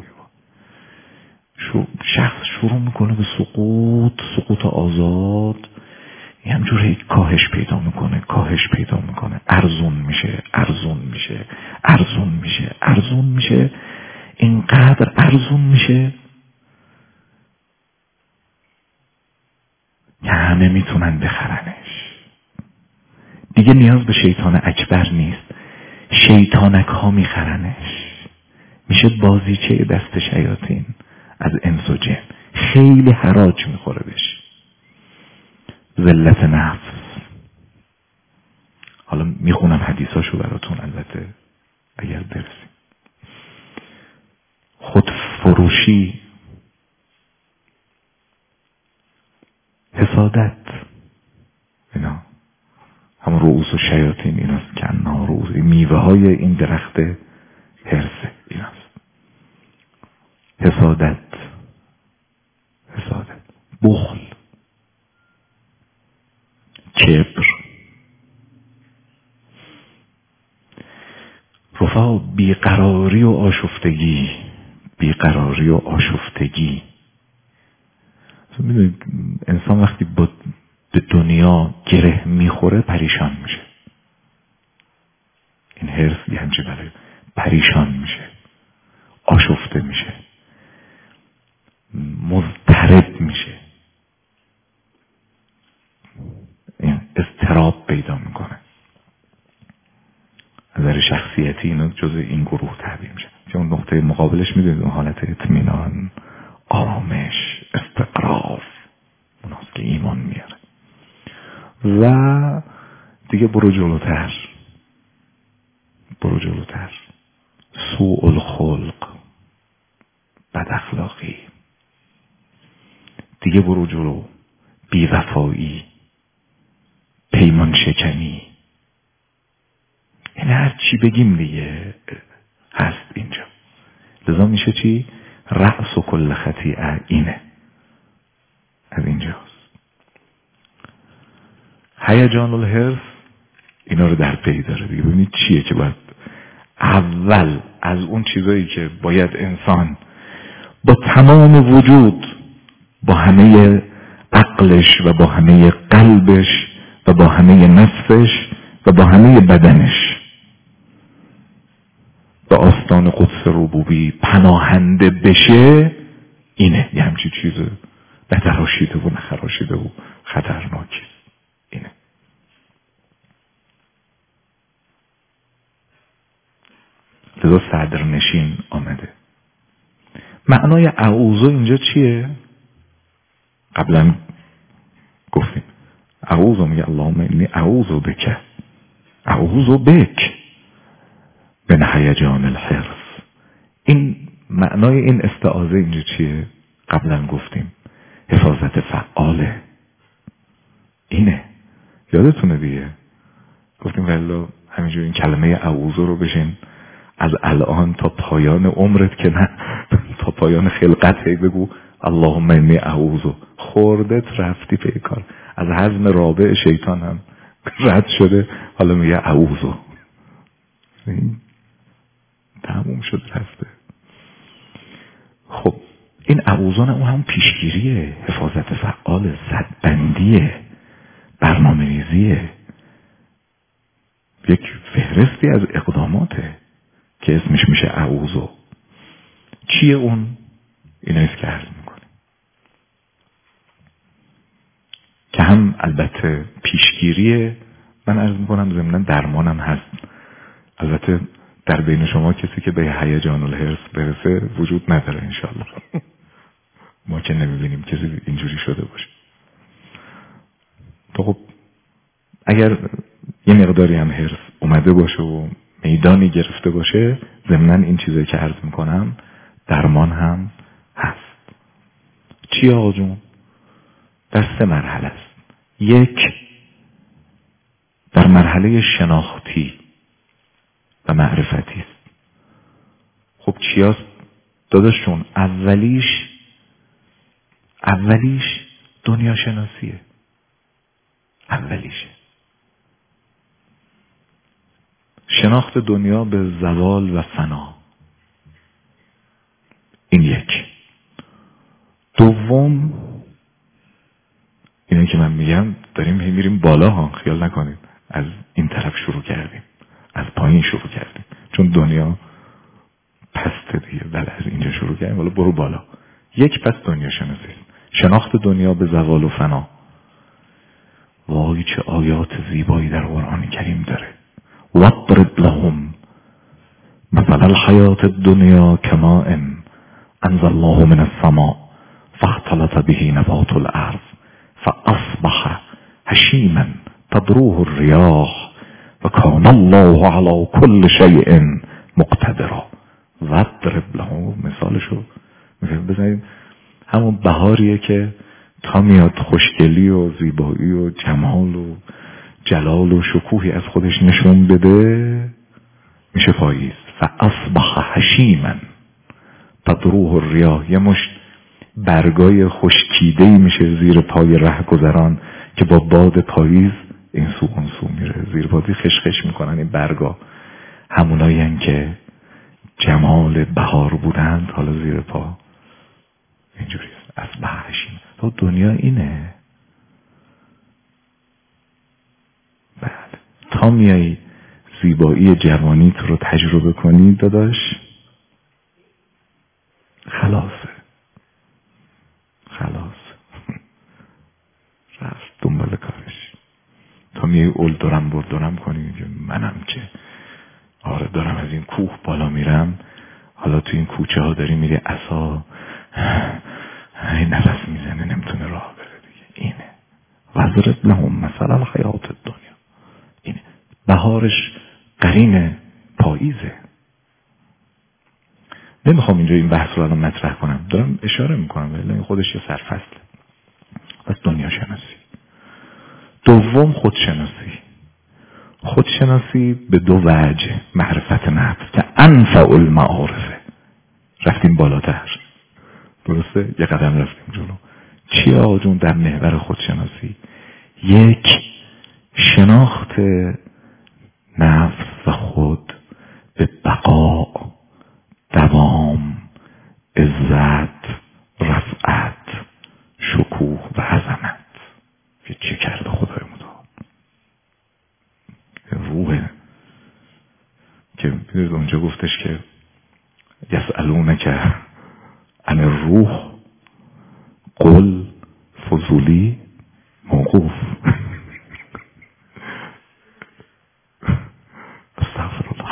شخص شروع میکنه به سقوط، سقوط آزاد، یه همجور هیچ کاهش پیدا میکنه، کاهش پیدا میکنه، ارزون میشه، ارزون میشه، ارزون میشه، ارزون میشه، اینقدر ارزون میشه که همه میتونن بخرنش. دیگه نیاز به شیطان اکبر نیست، شیطانک ها میخرنش، میشه بازیچه دست شیاطین از انس و جن، خیلی حراج میخوره بهش. ذلت نفس. حالا میخونم حدیثاشو براتون البته اگر برسیم. خود فروشی، حسادت، اینا هم رؤوس و شیاطین ایناست که انها رؤوس، میوه های این درخت حرصه ایناست. حسادت، حسادت، بخل، کبر، رفا بیقراری و آشفتگی، بیقراری و آشفتگی. میدونید انسان وقتی با به دنیا گره میخوره پریشان میشه. این حرص یه همچه بله پریشان میشه، آشفته میشه، مضطرب میشه، این اضطراب پیدا میکنه. از نظر شخصیتی اینو جز این گروه تعبیر میشه. چون نقطه مقابلش میدونید اون حالت اطمینان، آرامش، استقرار، اوناست که ایمان میاره. و دیگه برو جلوتر، برو جلوتر، سوء الخلق، بد اخلاقی، دیگه برو جلو، بی‌وفایی، پیمان شکنی. این هر چی بگیم دیگه هست اینجا. لذا میشه چی؟ رأس و کل خطیئه اینه، از اینجاست. هیجان الحرص اینا رو در پی داره دیگه. ببینید چیه که باید اول از اون چیزایی که باید انسان با تمام وجود، با همه عقلش و با همه قلبش و با همه نفسش و با همه بدنش به آستان قدس ربوبی پناهنده بشه، اینه. یه همچی چیز نتراشیده و نخراشیده و خطرناکی اینه. لذا صدرنشین آمده. معنای اعوذ اینجا چیه؟ قبلا گفتیم اعوذ، میگه اللهم انی اعوذ بک، اعوذ بک من هیجان الحرص. این معنای این استعاذه اینجا چیه؟ قبلا گفتیم حفاظت فعاله، اینه. یادتونه دیگه گفتیم والله همینجور این کلمه اعوذ رو بشین از الان تا پایان عمرت که نه تا پایان خلقت هی بگو اللهم انی اعوذ. خوردت رفتی پی کار، از هضم رابع شیطان هم رد شده، حالا میگه اعوذ. این تموم شد رفته. خب این اعوذان اون هم پیشگیریه، حفاظت فعال، زدبندیه، برنامه ریزیه، یک فهرستی از اقداماته که اسمش میشه اعوذ. چیه اون؟ اینایست که عرض میکنه که هم البته پیشگیریه، من عرض میکنم ضمن درمانم هست. البته در بین شما کسی که به هیجان الحرص برسه وجود نداره انشالله. ما که نمیبینیم کسی اینجوری شده باشه. تو خب اگر یه مقداری هم حرص اومده باشه و میدانی گرفته باشه، ضمن این چیزایی که عرض میکنم درمان هم هست. چی آقا جون؟ در سه مرحله است. یک، در مرحله شناختی و معرفتی است. خب چی هست داداشون؟ اولیش اولیش دنیا شناسیه. اولیشه شناخت دنیا به زوال و فنا. این یک. دوم، اینه که من میگم داریم هی میریم بالا ها، خیال نکنید از این طرف شروع کردیم، از پایین شروع کردیم، چون دنیا پسته دیگه. بله از اینجا شروع کردیم ولی برو بالا. یک، پس دنیا شناسی، شناخت دنیا به زوال و فنا. وای چه آیات زیبایی در قرآن کریم داره. وَاضْرِبْ لَهُمْ مَثَلَ الْحَيَاةِ الدُّنْيَا كَمَاءٍ أَنزَلْنَاهُ مِنَ السَّمَاءِ فَاخْتَلَطَ بِهِ نَبَاتُ الْأَرْضِ فَأَصْبَحَ حشیما تدروه الریاح و کان الله علی کل شیء مقتدرا. وضرب له، مثالشو بزنید، همون بهاریه که تا میاد خوشگلی و زیبایی و جمال و جلال و شکوهی از خودش نشون بده میشه پاییز. فاصبح حشیما تدروه الریاح، یه مشت برگای خشکیده‌ای میشه زیر پای رهگذران که با باد پاییز این سو اون سو میره، زیر بادی خشخش میکنن. این برگا همونایین که جمال بهار بودند حالا زیر پا اینجوری است. اصبح حشیما. تو دنیا اینه. بله، تا میای زیبایی جوانیت رو تجربه کنی داداش خلاصه، خلاص رفت دنبال کارش. تا میای اولدرم بردرم کنی که منم که آره دارم از این کوه بالا میرم، حالا تو این کوچه ها داری میری عصا این نفس میزنه نمیتونه راه بره دیگه. اینه وضرب لهم مثل الحیات الدنیا. اینه بهارش قرین پاییزه. نمیخوام اینجا این بحث رو الان مطرح کنم، دارم اشاره میکنم ولی این خودش یه سرفصله. پس دنیا شناسی. دوم خودشناسی. خودشناسی به دو وجه، معرفت نفس که انفع المعارفه. رفتیم بالاتر، درسته؟ یه قدم رفتیم جلو. چی آقا جون در محور خودشناسی؟ یک، شناخت نفس و خود به بقا، دوام، عزت، رفعت، شکوه و عظمت که چه کرده خدای متعال. روحه که بیدید اونجا گفتش که یسألونک عن الروح قل فضولی موقوف. استغفر الله.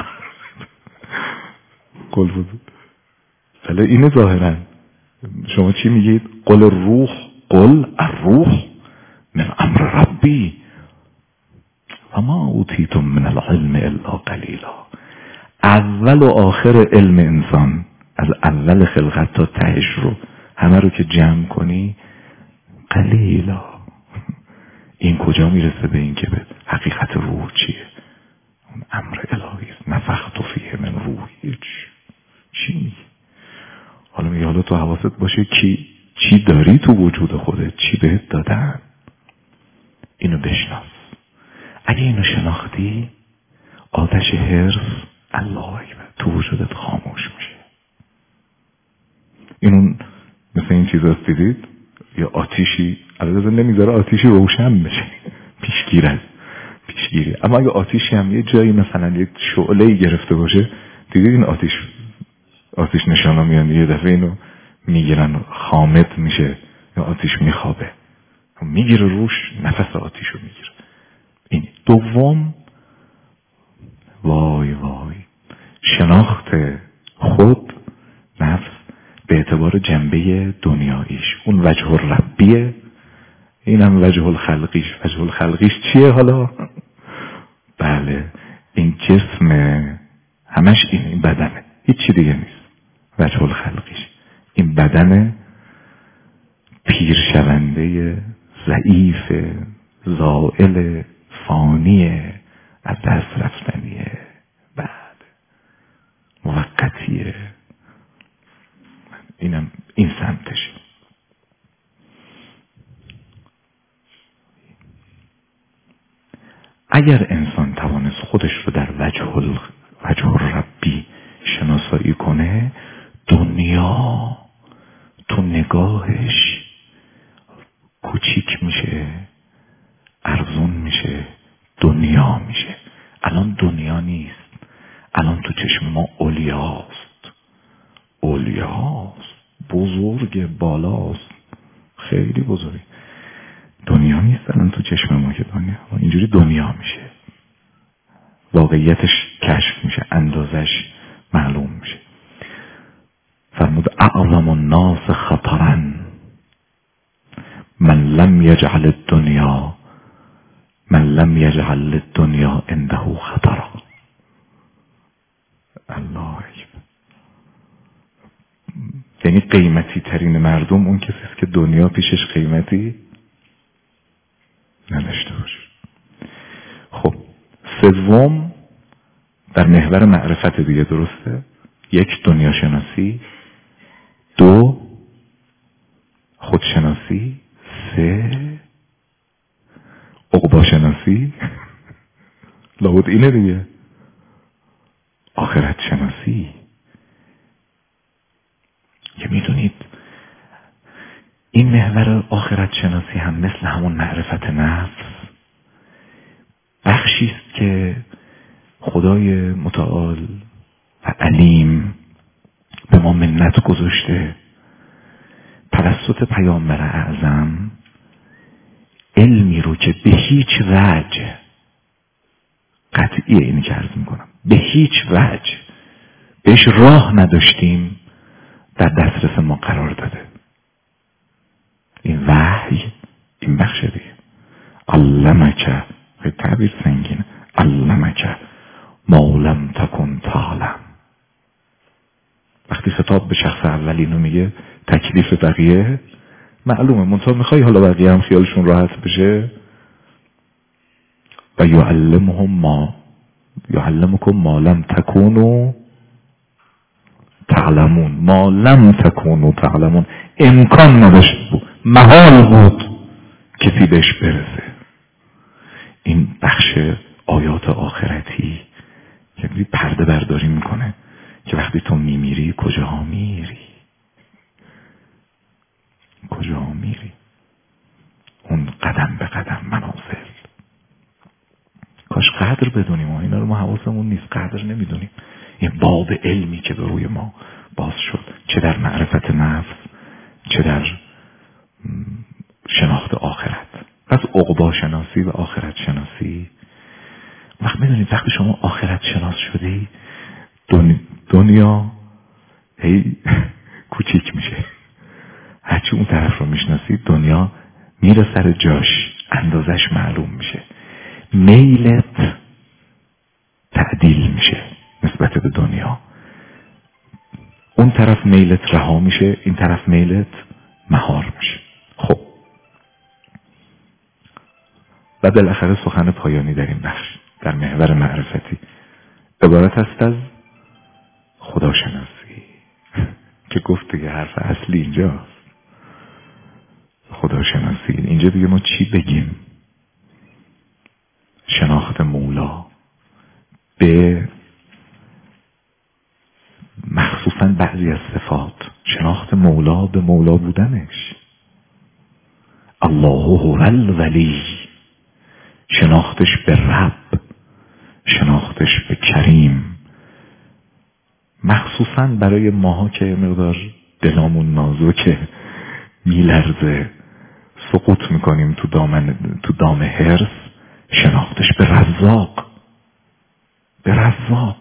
قل فضول. بله اینه ظاهرا. شما چی میگید؟ قل الروح، قل الروح من امر ربی و ما اوتیتم من العلم الا قلیلا. اول و آخر علم انسان، از اول خلقت تا تهش رو همه رو که جمع کنی قلیلا. این کجا میرسه به این که به حقیقت روح چیه؟ اون امر الهی است. نفخت فیه من روحی. چی میگی؟ حالا میگه حالا تو حواست باشه کی چی داری تو وجود خودت، چی بهت دادن، اینو بشناس. اگه اینو شناختی آتش حرص الله اکبر تو وجودت خاموش میشه. اینون مثل این چیزاست دیدید یا آتیشی البته نمیذاره آتیشی روشن بشه، پیشگیر است پیشگیری. اما اگه آتیشی هم یه جایی مثلا یک شعله‌ای گرفته باشه دیدید این آتیش آتیش نشانا میان یه دفعه اینو میگیرن خامت میشه یا آتیش میخوابه میگیره روش نفس آتیشو میگیره. این دوم وای وای شناخت خود نفس به اعتبار جنبه دنیاییش، اون وجه الربیه، اینم وجه الخلقیش. وجه الخلقیش چیه حالا؟ بله این جسم همش این, این بدنه، هیچ چی دیگه نیست. وجه الخلقیش این بدن پیر شونده ضعیف زائل فانیه از دست رفتنیه، بعد موقتیه. اینم این سمتش. اگر انسان توانست خودش رو در وجه ال... وجه الربی شناسایی کنه، دنیا تو نگاهش کوچیک میشه، ارزون میشه، دنیا میشه. الان دنیا نیست، الان تو چشم ما اولیاست، اولیاست، بزرگ بالاست، خیلی بزرگ. دنیا نیست الان تو چشم ما که دنیا اینجوری دنیا میشه، واقعیتش کشف میشه، اندازش معلوم میشه. فرمود اعظم الناس خطرا من لم یجعل الدنیا من لم یجعل للدنیا عنده خطرا. الله اکبر. یعنی قیمتی ترین مردم اون کسی است که دنیا پیشش قیمتی نداشته باشه. خب سوم در محور معرفت دیگه، درسته؟ یک، دنیا شناسی. دو، خودشناسی. سه، عقبا شناسی. لابد اینه دیگه، آخرت شناسی. که میدونید این محور آخرت شناسی هم مثل همون معرفت نفس بخشی است که خدای متعال و علیم به ما منت گذاشته توسط پیامبر اعظم، علمی رو که به هیچ وجه، قطعیه اینی که عرض میکنم، به هیچ وجه بهش راه نداشتیم در دسترس ما قرار داده. این وحی، این بخش دیگه. علمک، به تعبیر سنگینه، علمک ما لم تکن تعلم. وقتی خطاب به شخص اول اینو میگه، تکلیف بقیه معلومه، منتها میخوای حالا بقیه هم خیالشون راحت بشه. و یعلمهم ما یعلمکم ما لم تکونوا تعلمون. ما لم تکونوا تعلمون، امکان نداشت بود، محال بود کسی بهش برسه. این بخش آیات آخرتی که پرده برداری میکنه که وقتی تو میمیری کجا میری، کجا میری، اون قدم به قدم منازل. کاش قدر بدونیم، و اینا رو ما حواسمون نیست، قدر نمیدونیم. این باب علمی که به روی ما باز شد، چه در معرفت نفس، چه در شناخت آخرت. پس عقبا شناسی و آخرت شناسی. وقت میدونید وقتی شما آخرت شناس شدی، دنیا هی کوچیک میشه. هرچی اون طرف رو میشناسی دنیا میره سر جاش، اندازش معلوم میشه، میلت تعدیل میشه نسبت به دنیا. اون طرف میلت رها میشه، این طرف میلت مهار میشه. خب و بالاخره سخن پایانی در این بخش در محور معرفتی عبارت است از خداشناسی که گفت دیگه حرف اصلی اینجاست. خداشناسی. اینجا دیگه ما چی بگیم؟ شناخت مولا به مخصوصا بعضی از صفات، شناخت مولا به مولا بودنش. الله هو الولی، شناختش به رب، شناختش به کریم. مخصوصا برای ماها که مقدار دلامون نازکه، میلرزه، سقوط میکنیم تو دام تو دام هرس، شناختش به رزاق، به رزاق.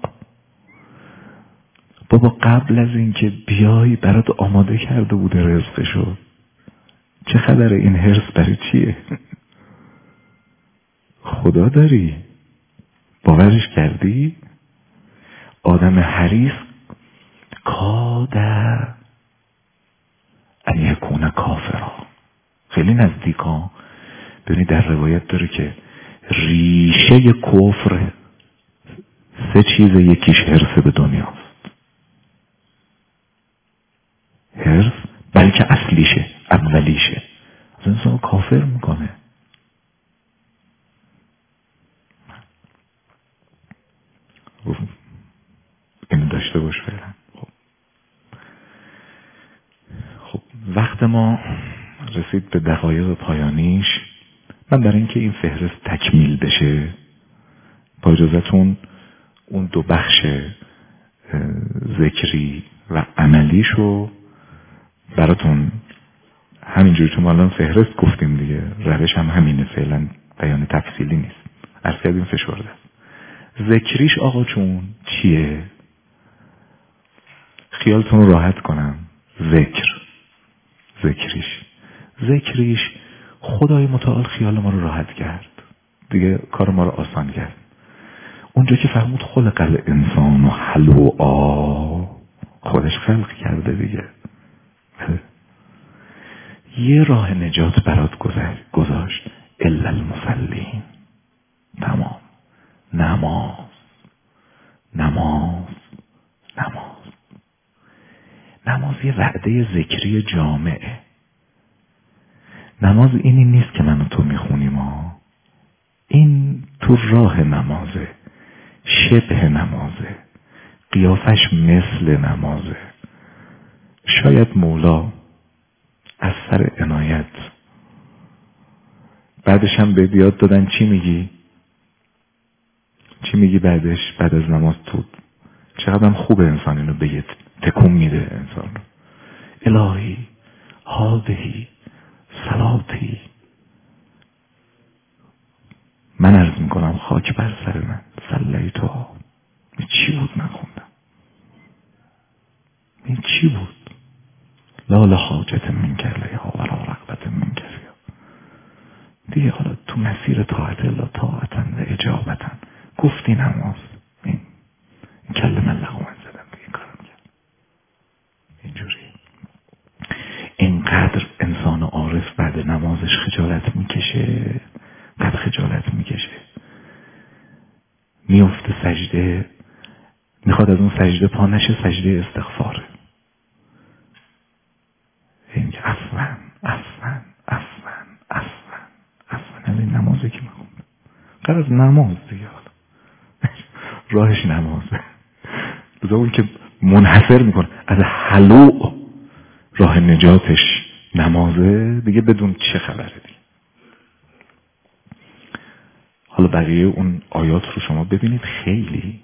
بابا قبل از اینکه بیای برات آماده کرده بوده رزقشو. چه خبره؟ این هرس برای چیه؟ خدا داری؟ باورش کردی؟ آدم حریص کاده ان یکون کافرا، خیلی نزدیک ها. ببینید در روایت داره که ریشه کفر سه چیز، یکیش حرص به دنیاست. حرص بلکه اصلیشه، اولیشه، از انسان کافر میکنه. اینو داشته باش فعلا. خب. خب وقت ما رسید به دقایق پایانیش. من برای اینکه این فهرست تکمیل بشه، با اجازتون اون دو بخش ذکری و عملیشو براتون همینجوری، چون الان فهرست گفتیم دیگه، روش هم همینه فعلا، بیان تفصیلی نیست، عرض کردیم فشرده. ذکریش آقا چون چیه؟ خیالتون رو راحت کنم. ذکر ذکریش ذکریش خدای متعال خیال ما رو راحت کرد. دیگه کار ما رو آسان کرد. اونجا که فرمود خلق الانسان و حلوعا، خودش خلق کرده دیگه. یه راه نجات برات گذاشت، الا المصلین. تمام. نماز نماز نماز نماز یه وعده ذکری جامعه. نماز اینی نیست که من و تو میخونیم ها. این تو راه نمازه، شبه نمازه، قیافش مثل نمازه. شاید مولا از سر عنایت بعدش هم به بیاد دادن چی میگی؟ چی میگی بعدش؟ بعد از نماز تو چقدر خوبه انسان اینو بگه، تکون میده انسان رو. الهی هادهی صلاتی. من عرض میکنم خاک بر سر من صلیتو. این چی بود من خوندم؟ این چی بود؟ لا لحاجت من کلیها ولا رغبت من کلیها. دیگه حالا تو مسیر طاعت الله طاعتن و اجابتن گفتی نماز. این کلمه لغوان زدم دیگه کارم کرد. اینجوری اینقدر انسان عارف بعد نمازش خجالت میکشه، قد خجالت میکشه، میفته سجده، میخواد از اون سجده پا نشه، سجده استغفاره. این که اصلا اصلا اصلا اصلا اصلا این نمازه که من خوندم. قرار از نماز دیگه، حالا راهش نمازه. بذار اون که منحصر میکنه از حلوع راه نجاتش نمازه، دیگه بدون چه خبره دیگه. حالا بقیه اون آیات رو شما ببینید، خیلی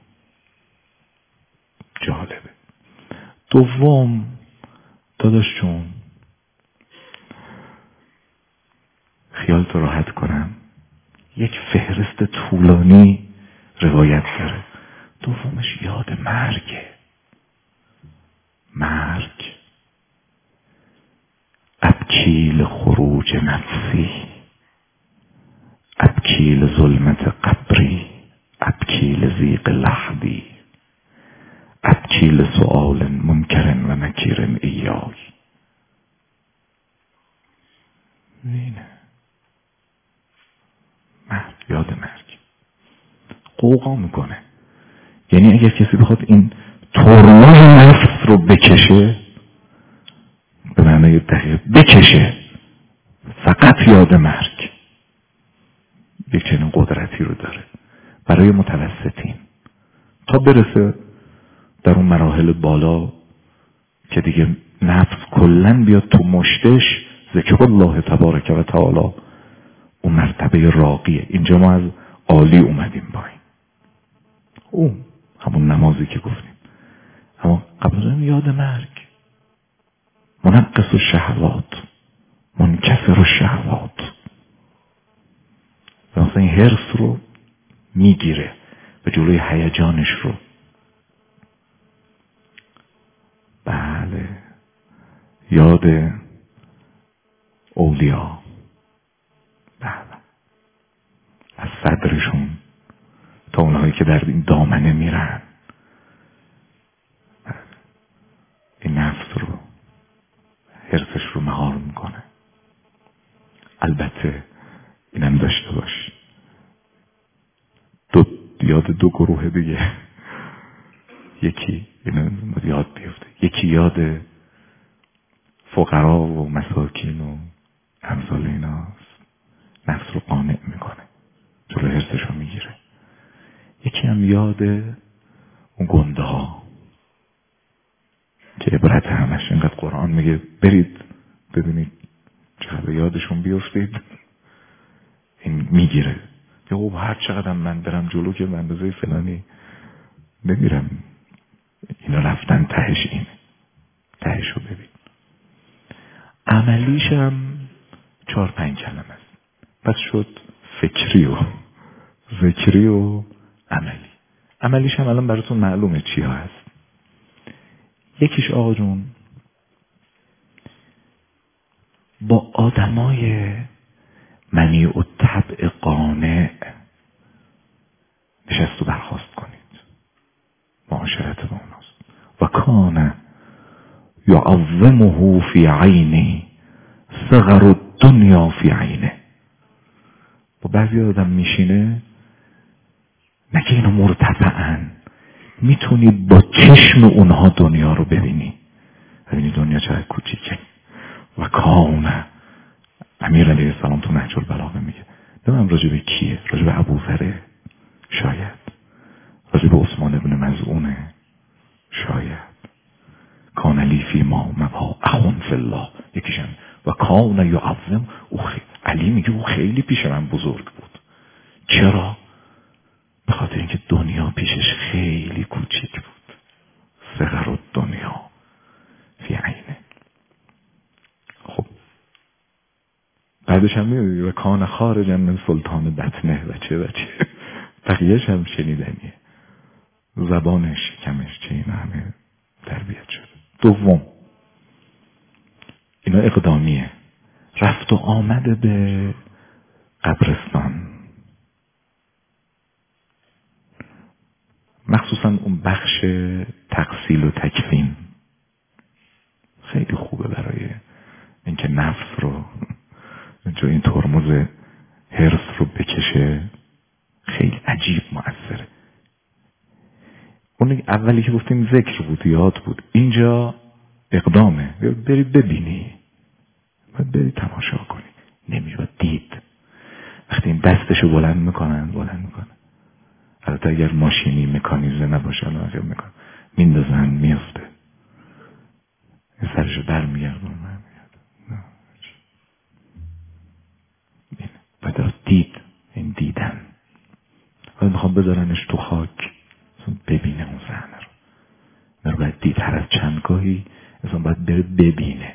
جالبه. دوم داداش جون، خیالتو راحت کنم، یک فهرست طولانی روایت داره. دومش یاد مرگه. مرگ. ابکیل خروج نفسی، ابکیل ظلمت قبری، ابکیل زیق لحدی، ابکیل سؤال منکر و نکیر ایای. اینه مرگ، یاد مرگ. قوقا میکنه. یعنی اگر کسی بخواد این ترمز نفس رو بکشه، به معنی دقیق بکشه، فقط یاد مرگ یک چنین قدرتی رو داره برای متوسطین، تا برسه در اون مراحل بالا که دیگه نفس کلن بیاد تو مشتش، ذکر الله تبارک و تعالی، اون مرتبه راقیه. اینجا ما از عالی اومدیم پایین، اون همون نمازی که گفتیم. اما قبل از یاد مرگ، منقص الشهوات، منکسر الشهوات، مثلا این حرص رو میگیره به جلوی هیجانش رو. بله، یاد اولیا، بله، از صدرشون تا اونهایی که در این دامنه میرن، این نفس رو، حرصش رو مهار میکنه. البته اینم داشته باش، دو یاد دو گروه دیگه، یکی اینو یاد بیفته، یکی یاد فقرا و مساکین و امثال ایناست، نفس رو قانع میکنه، جلو حرصش رو میگیره. یکی هم یاد اون گنده ها که عبرت همش، اینقدر قرآن میگه برید ببینید چقدر یادشون بیفتید، این میگیره که خب هر چقدر من برم جلو که به اندازه فلانی نمیرم، اینا رفتن تهش اینه، تهش رو ببین. عملیش هم چهار پنج کلمه است. پس شد فکری و ذکری و عملی. عملیش هم الان براتون معلومه چی ها هست. یکیش آقا جون، با آدمای منیع و طبع قانع کان یعظمه فی عینی صغر الدنیا فی عینه. با بعضی آدم میشینه نگه اینا مرتفعن، میتونی با چشم اونها دنیا رو ببینی، ببینی دنیا چقدر کوچیکه. و کان امیر علیه السلام تو نهج البلاغه میگه، نمیدونم راجع به کیه، راجع به ابوذره، شاید راجع به عثمان ابن مظعونه، شاید کان لی فی ما مبا اخون فی الله، یکیشم و کان یعظم او خیلی. علی میگه او خیلی پیش من بزرگ بود. چرا؟ به خاطر اینکه دنیا پیشش خیلی کوچیک بود. صغر الدنیا فی عینه. خب بعدش هم میگه و کان خارجا من سلطان بطنه و چه و چه بقیهش هم شنیدنیه. زبانش شکمش چه اینا همه تربیت شده. دوم اینا اقدامیه، رفت و آمده به قبرستان، مخصوصا اون بخش تغسیل و تکفین خیلی خوبه برای اینکه نفس رو جو این ترمز حرص رو بکشه، خیلی عجیب مؤثره. اون اولی که گفتیم ذکر بود، یاد بود، اینجا اقدامه، بری ببینی، باید بری تماشا کنی، نمیشه دید. وقتی این دستشو بلند میکنن بلند میکنن، البته اگر ماشینی مکانیزه نباشن اگر میکنن میندازن میفته، سرشو در میگردن باید دید. این دیدن باید میخوام بذارنش تو خاک ببینه اون صحنه رو، من باید دید. هر از چندگاهی انسان باید بره ببینه.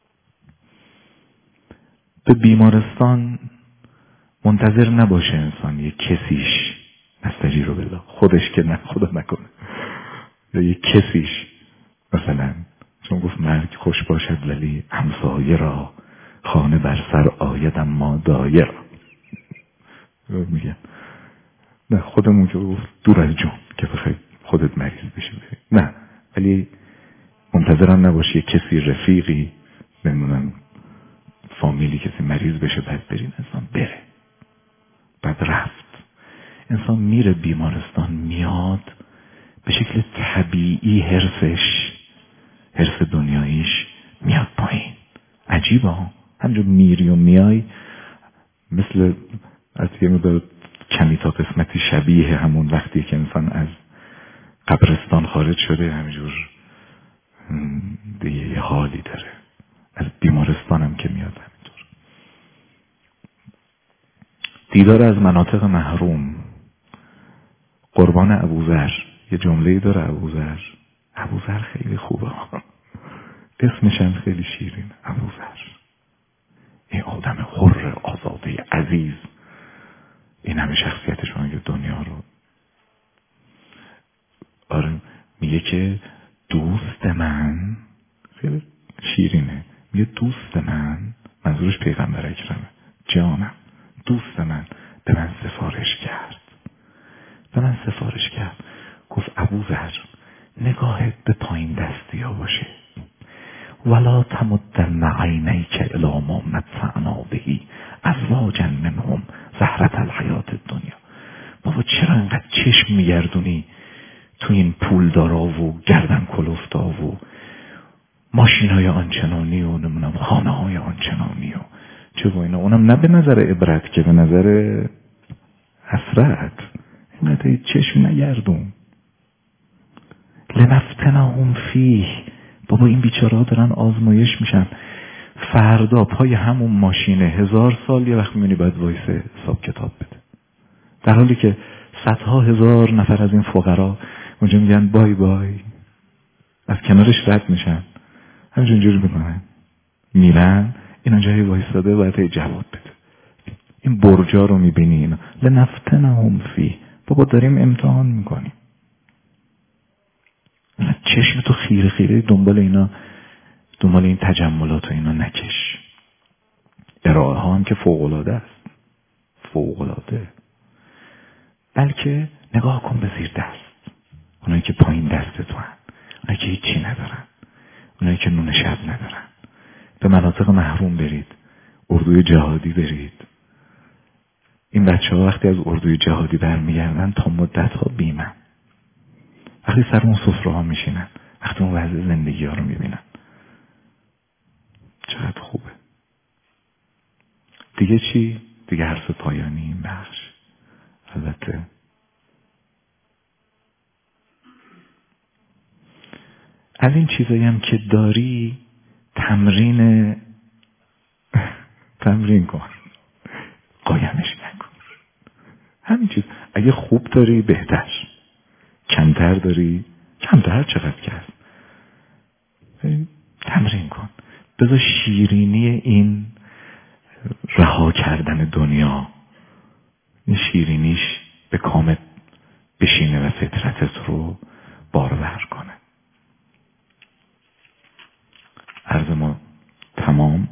به بیمارستان منتظر نباشه انسان یک کسیش نستجی رو بلا، خودش که نه خدا نکنه، یا یک کسیش مثلا، چون گفت مرگ خوش باشد ولی همسایه را خانه بر سر آید اما دایر. میگن نه خودمون که گفت دور از جون که بخوای خودت مریض بشی، نه ولی منتظرم نباشی کسی رفیقی نمیدونم فامیلی کسی مریض بشه بعد برین. انسان بره، بعد رفت. انسان میره بیمارستان، میاد به شکل طبیعی حرفش، حرف دنیاییش میاد پایین. عجیبه ها، همجور میری و میای مثل از یه مدار کمی تا قسمتی شبیه همون وقتی که انسان از قبرستان خارج شده، همجور دیگه یه حالی داره. از بیمارستان هم که میاد همینطور. دیدار از مناطق محروم، قربان ابوذر. یه جمله‌ای داره ابوذر، ابوذر خیلی خوبه، اسمش هم خیلی شیرین، ابوذر. این آدم حر آزاده عزیز، این همه شخصیتش که دنیا رو آره میگه که دوست من، خیلی شیرینه، میگه دوست من، منظورش پیغمبر اکرمه، جانم دوست من به من سفارش کرد، به من سفارش کرد، گفت ابوذر نگاهت به پایین دستی ها باشه، ولا تمدن عینیک الی ما متعنا به ازواجا منهم زهرة الحیات الدنیا. بابا چرا اینقدر چشم میگردونی تو این پولدارا و گردن کلفتا و ماشین های آنچنانی و نمونم خانه های آنچنانی و چه و اینا، اونم نه به نظر عبرت که به نظر حسرت. اینقدر چشم نگردون. لنفتنهم فیه، بابا این بیچاره ها دارن آزمایش میشن. فردا پای همون ماشینه هزار سال یه وقت میبینی باید وایسه حساب کتاب بده، در حالی که صدها هزار نفر از این فقرا اونجا میگن بای بای، از کنارش رد میشن، همینجور اینجوری میکنن میرن، این اونجایی وایساده باید جواب بده. این برجا رو میبینی اینا، لنفتنهم فیه، بابا داریم امتحان میکنیم. چشم تو خیره خیره دنبال اینا، دنبال این تجملات و اینا نکش. ارائه ها هم که فوق‌العاده است، فوق‌العاده. بلکه نگاه کن به زیر دست، اونایی که پایین دست تو هن، اونایی که هیچی ندارن، اونایی که نون شب ندارن. به مناطق محروم برید، اردوی جهادی برید. این بچه ها وقتی از اردوی جهادی برمیگردن تا مدت ها بیمن. وقتی سر اون سفره ها میشینن، وقتی اون وضع زندگی ها رو میبینن، چقدر خوبه. دیگه چی؟ دیگه حرف پایانی این بخش. البته از این چیزایی هم که داری تمرین تمرین کن، قایمش نکن. همین چیز. اگه خوب داری بهتر، کمتر داری کمتر، چقدر کرد تمرین کن. بذار شیرینی این رها کردن دنیا، این شیرینیش به کامت بشینه و فطرتت رو بارور کنه. عرض ما تمام.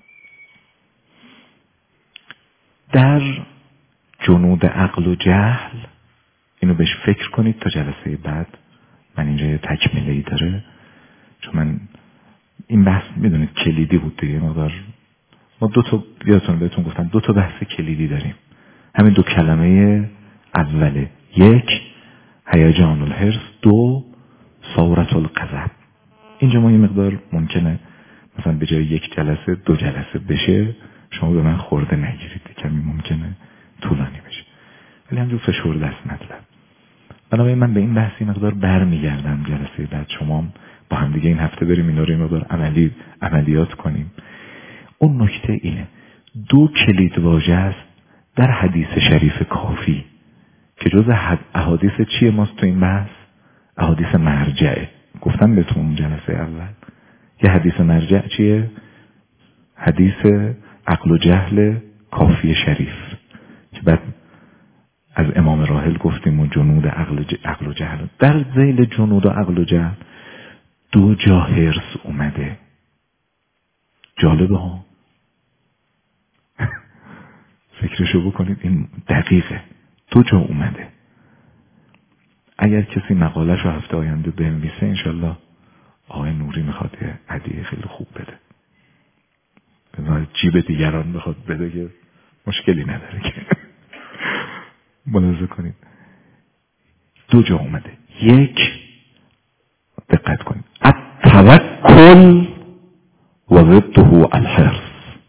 در جنود عقل و جهل اینو بهش فکر کنید تا جلسه بعد. من اینجا یه تکمیله ای داره، چون من این بحث میدونید کلیدی بود دیگه. مقدار ما دو تا یادتون بهتون گفتم دو تا بحث کلیدی داریم. همین دو کلمه اوله، یک هیجان الحرص، دو ثورت الغضب. اینجا ما یه مقدار ممکنه مثلا به جای یک جلسه دو جلسه بشه، شما به من خورده نگیرید، کمی ممکنه طولانی بشه، ولی همجور فشرده است مطلب. بنابراین من به این بحثی مقدار برمیگردم جلسه بعد. شما با هم دیگه این هفته بریم اینا رو این مقدار عملی عملیات کنیم. اون نکته اینه، دو کلید واژه است در حدیث شریف کافی که جز احادیث چیه ماست تو این بحث؟ احادیث مرجعه. گفتم بهتون اون جلسه اول یه حدیث مرجع چیه؟ حدیث عقل و جهل کافی شریف که بعد از امام راحل گفتیم و جنود عقل, ج... عقل و جهل. در ذیل جنود و عقل و جهل دو جا حرص اومده. جالبه ها. فکرشو بکنید، این دقیقه. دو جا اومده. اگر کسی مقالش رو هفته آینده بنویسه انشالله آقای نوری میخواد یه هدیه خیلی خوب بده. جیب دیگران بخواد بده که مشکلی نداره که ملاحظه کنید. دو جا اومده. یک، دقت کنید، التوکل و ضده الحرص.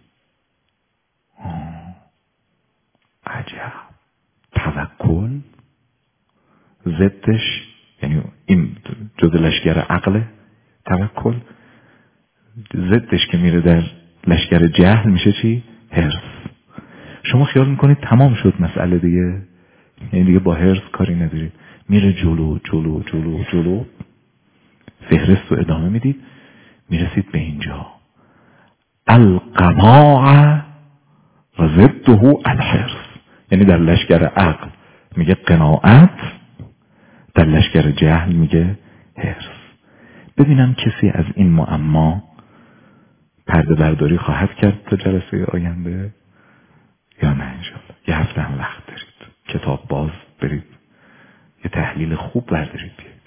عجب. توکل ضدش یعنی این جز لشگر عقل، توکل ضدش که میره در لشگر جهل میشه چی؟ حرص. شما خیال میکنید تمام شد مسئله دیگه، یعنی دیگه با حرص کاری ندارید، میره جلو جلو جلو جلو، فهرست رو ادامه میدید، میرسید به اینجا القناعه و ضده الحرص. یعنی در لشگر عقل میگه قناعت، در لشگر جهل میگه حرص. ببینم کسی از این معما پرده برداری خواهد کرد تا جلسه آینده یا نه؟ انشالله یه هفته هم وقت دارید، کتاب باز برید یه تحلیل خوب بردارید بیایید.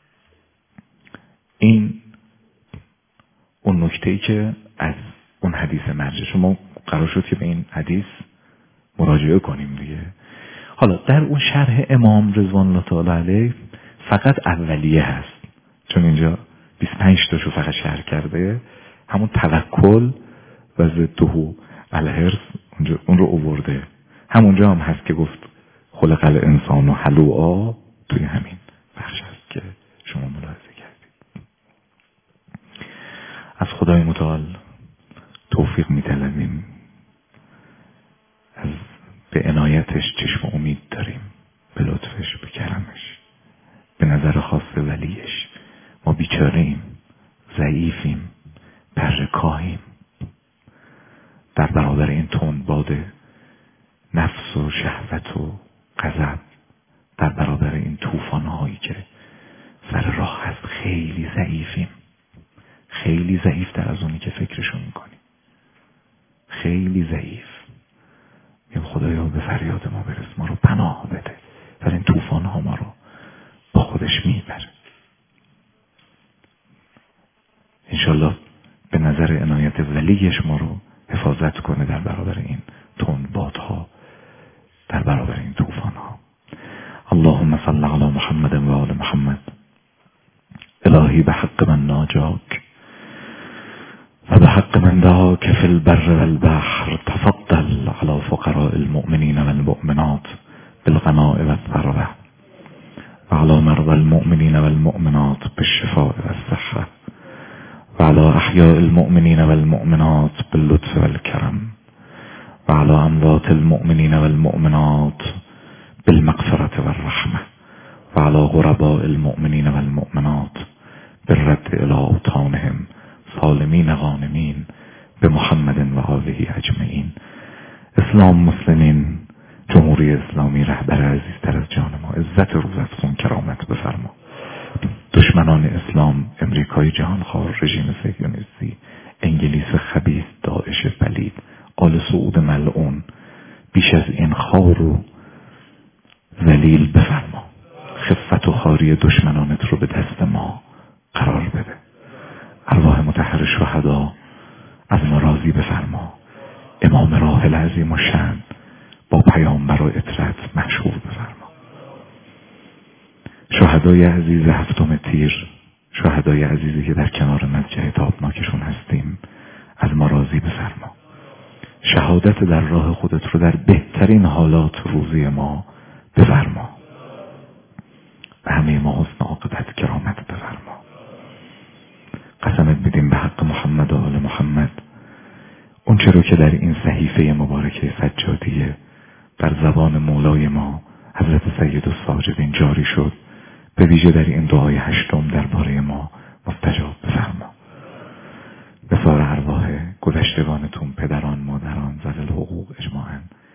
این اون نکته‌ای که از اون حدیث مرجع شما قرار شد که به این حدیث مراجعه کنیم دیگه. حالا در اون شرح امام رضوان الله تعالی علیه فقط اولیه هست، چون اینجا بیست و پنج تاشو فقط شرح کرده. همون توکل و ضده الحرص اونجا اون رو آورده. همونجا هم هست که گفت خلق الانسان و هلوعا، توی همین بخش هست که شما ملاحظه کردید. از خدای متعال توفیق می‌طلبیم، از به عنایتش چشم امید داریم، به لطفش، به کرمش، به نظر خاص ولیش. ما بیچاره‌ایم، ضعیفیم، پرکاهیم در برابر این تندباد نفس و شهوت و غضب، در برابر این طوفان‌هایی که سر راه هست. خیلی ضعیفیم، خیلی ضعیف‌تر از اونی که فکرشو میکنیم، خیلی ضعیف. میگم خدایا به فریاد ما برس، ما رو پناه بده، و این طوفان‌ها ما رو با خودش میبره. همه شما رو حفاظت کنه در برابر این تندبادها، در برابر این طوفانها. اللهم صل علی محمد و آل محمد. الهی به حق من ناجاک و به حق من دعاک فی البر و البحر، تفضل علی فقراء المؤمنین و المؤمنات بالغناء و الثروة و علی مرضى المؤمنین و المؤمنات بالشفاء و الصحة و علی احیاء المؤمنین و المؤمنات باللطف و الکرم و علی اموات المؤمنین و المؤمنات بالمغفرة و الرحمة و علی غرباء المؤمنین و المؤمنات بالرد الی اوطانهم سالمین غانمین به محمد و آله اجمعین. اسلام، مسلمین، جمهوری اسلامی، رهبر عزیزتر از جان ما، عزت روزتون کرامت بفرما. دشمنان اسلام، امریکای جهانخوار، رژیم صهیونیستی، انگلیس خبیث، داعش پلید، آل سعود ملعون، بیش از این خوار و ذلیل بفرما. خفت و خواری دشمنانت رو به دست ما قرار بده. ارواح مطهر شهدا از ما راضی بفرما. امام راحل عظیم و شأن با پیامبر و اطرت مشهور بفرما. شهدای عزیز هفتم تیر، شهدای عزیزی که در کنار مضجع تابناکشون هستیم، از ما راضی بفرما. شهادت در راه خودت رو در بهترین حالات روزی ما بفرما. به همه ما حسن عاقبت کرامت بفرما. قسمت بدیم به حق محمد و آل محمد اون چرا که در این صحیفه مبارکه سجادیه در زبان مولای ما حضرت سید الساجدین جاری شد، به ویژه در این دعای هشتم درباره ما مستجاب بفرما. به سایر ارواح گذشتگانتون، پدران، مادران، ذوی الحقوق اجماعاً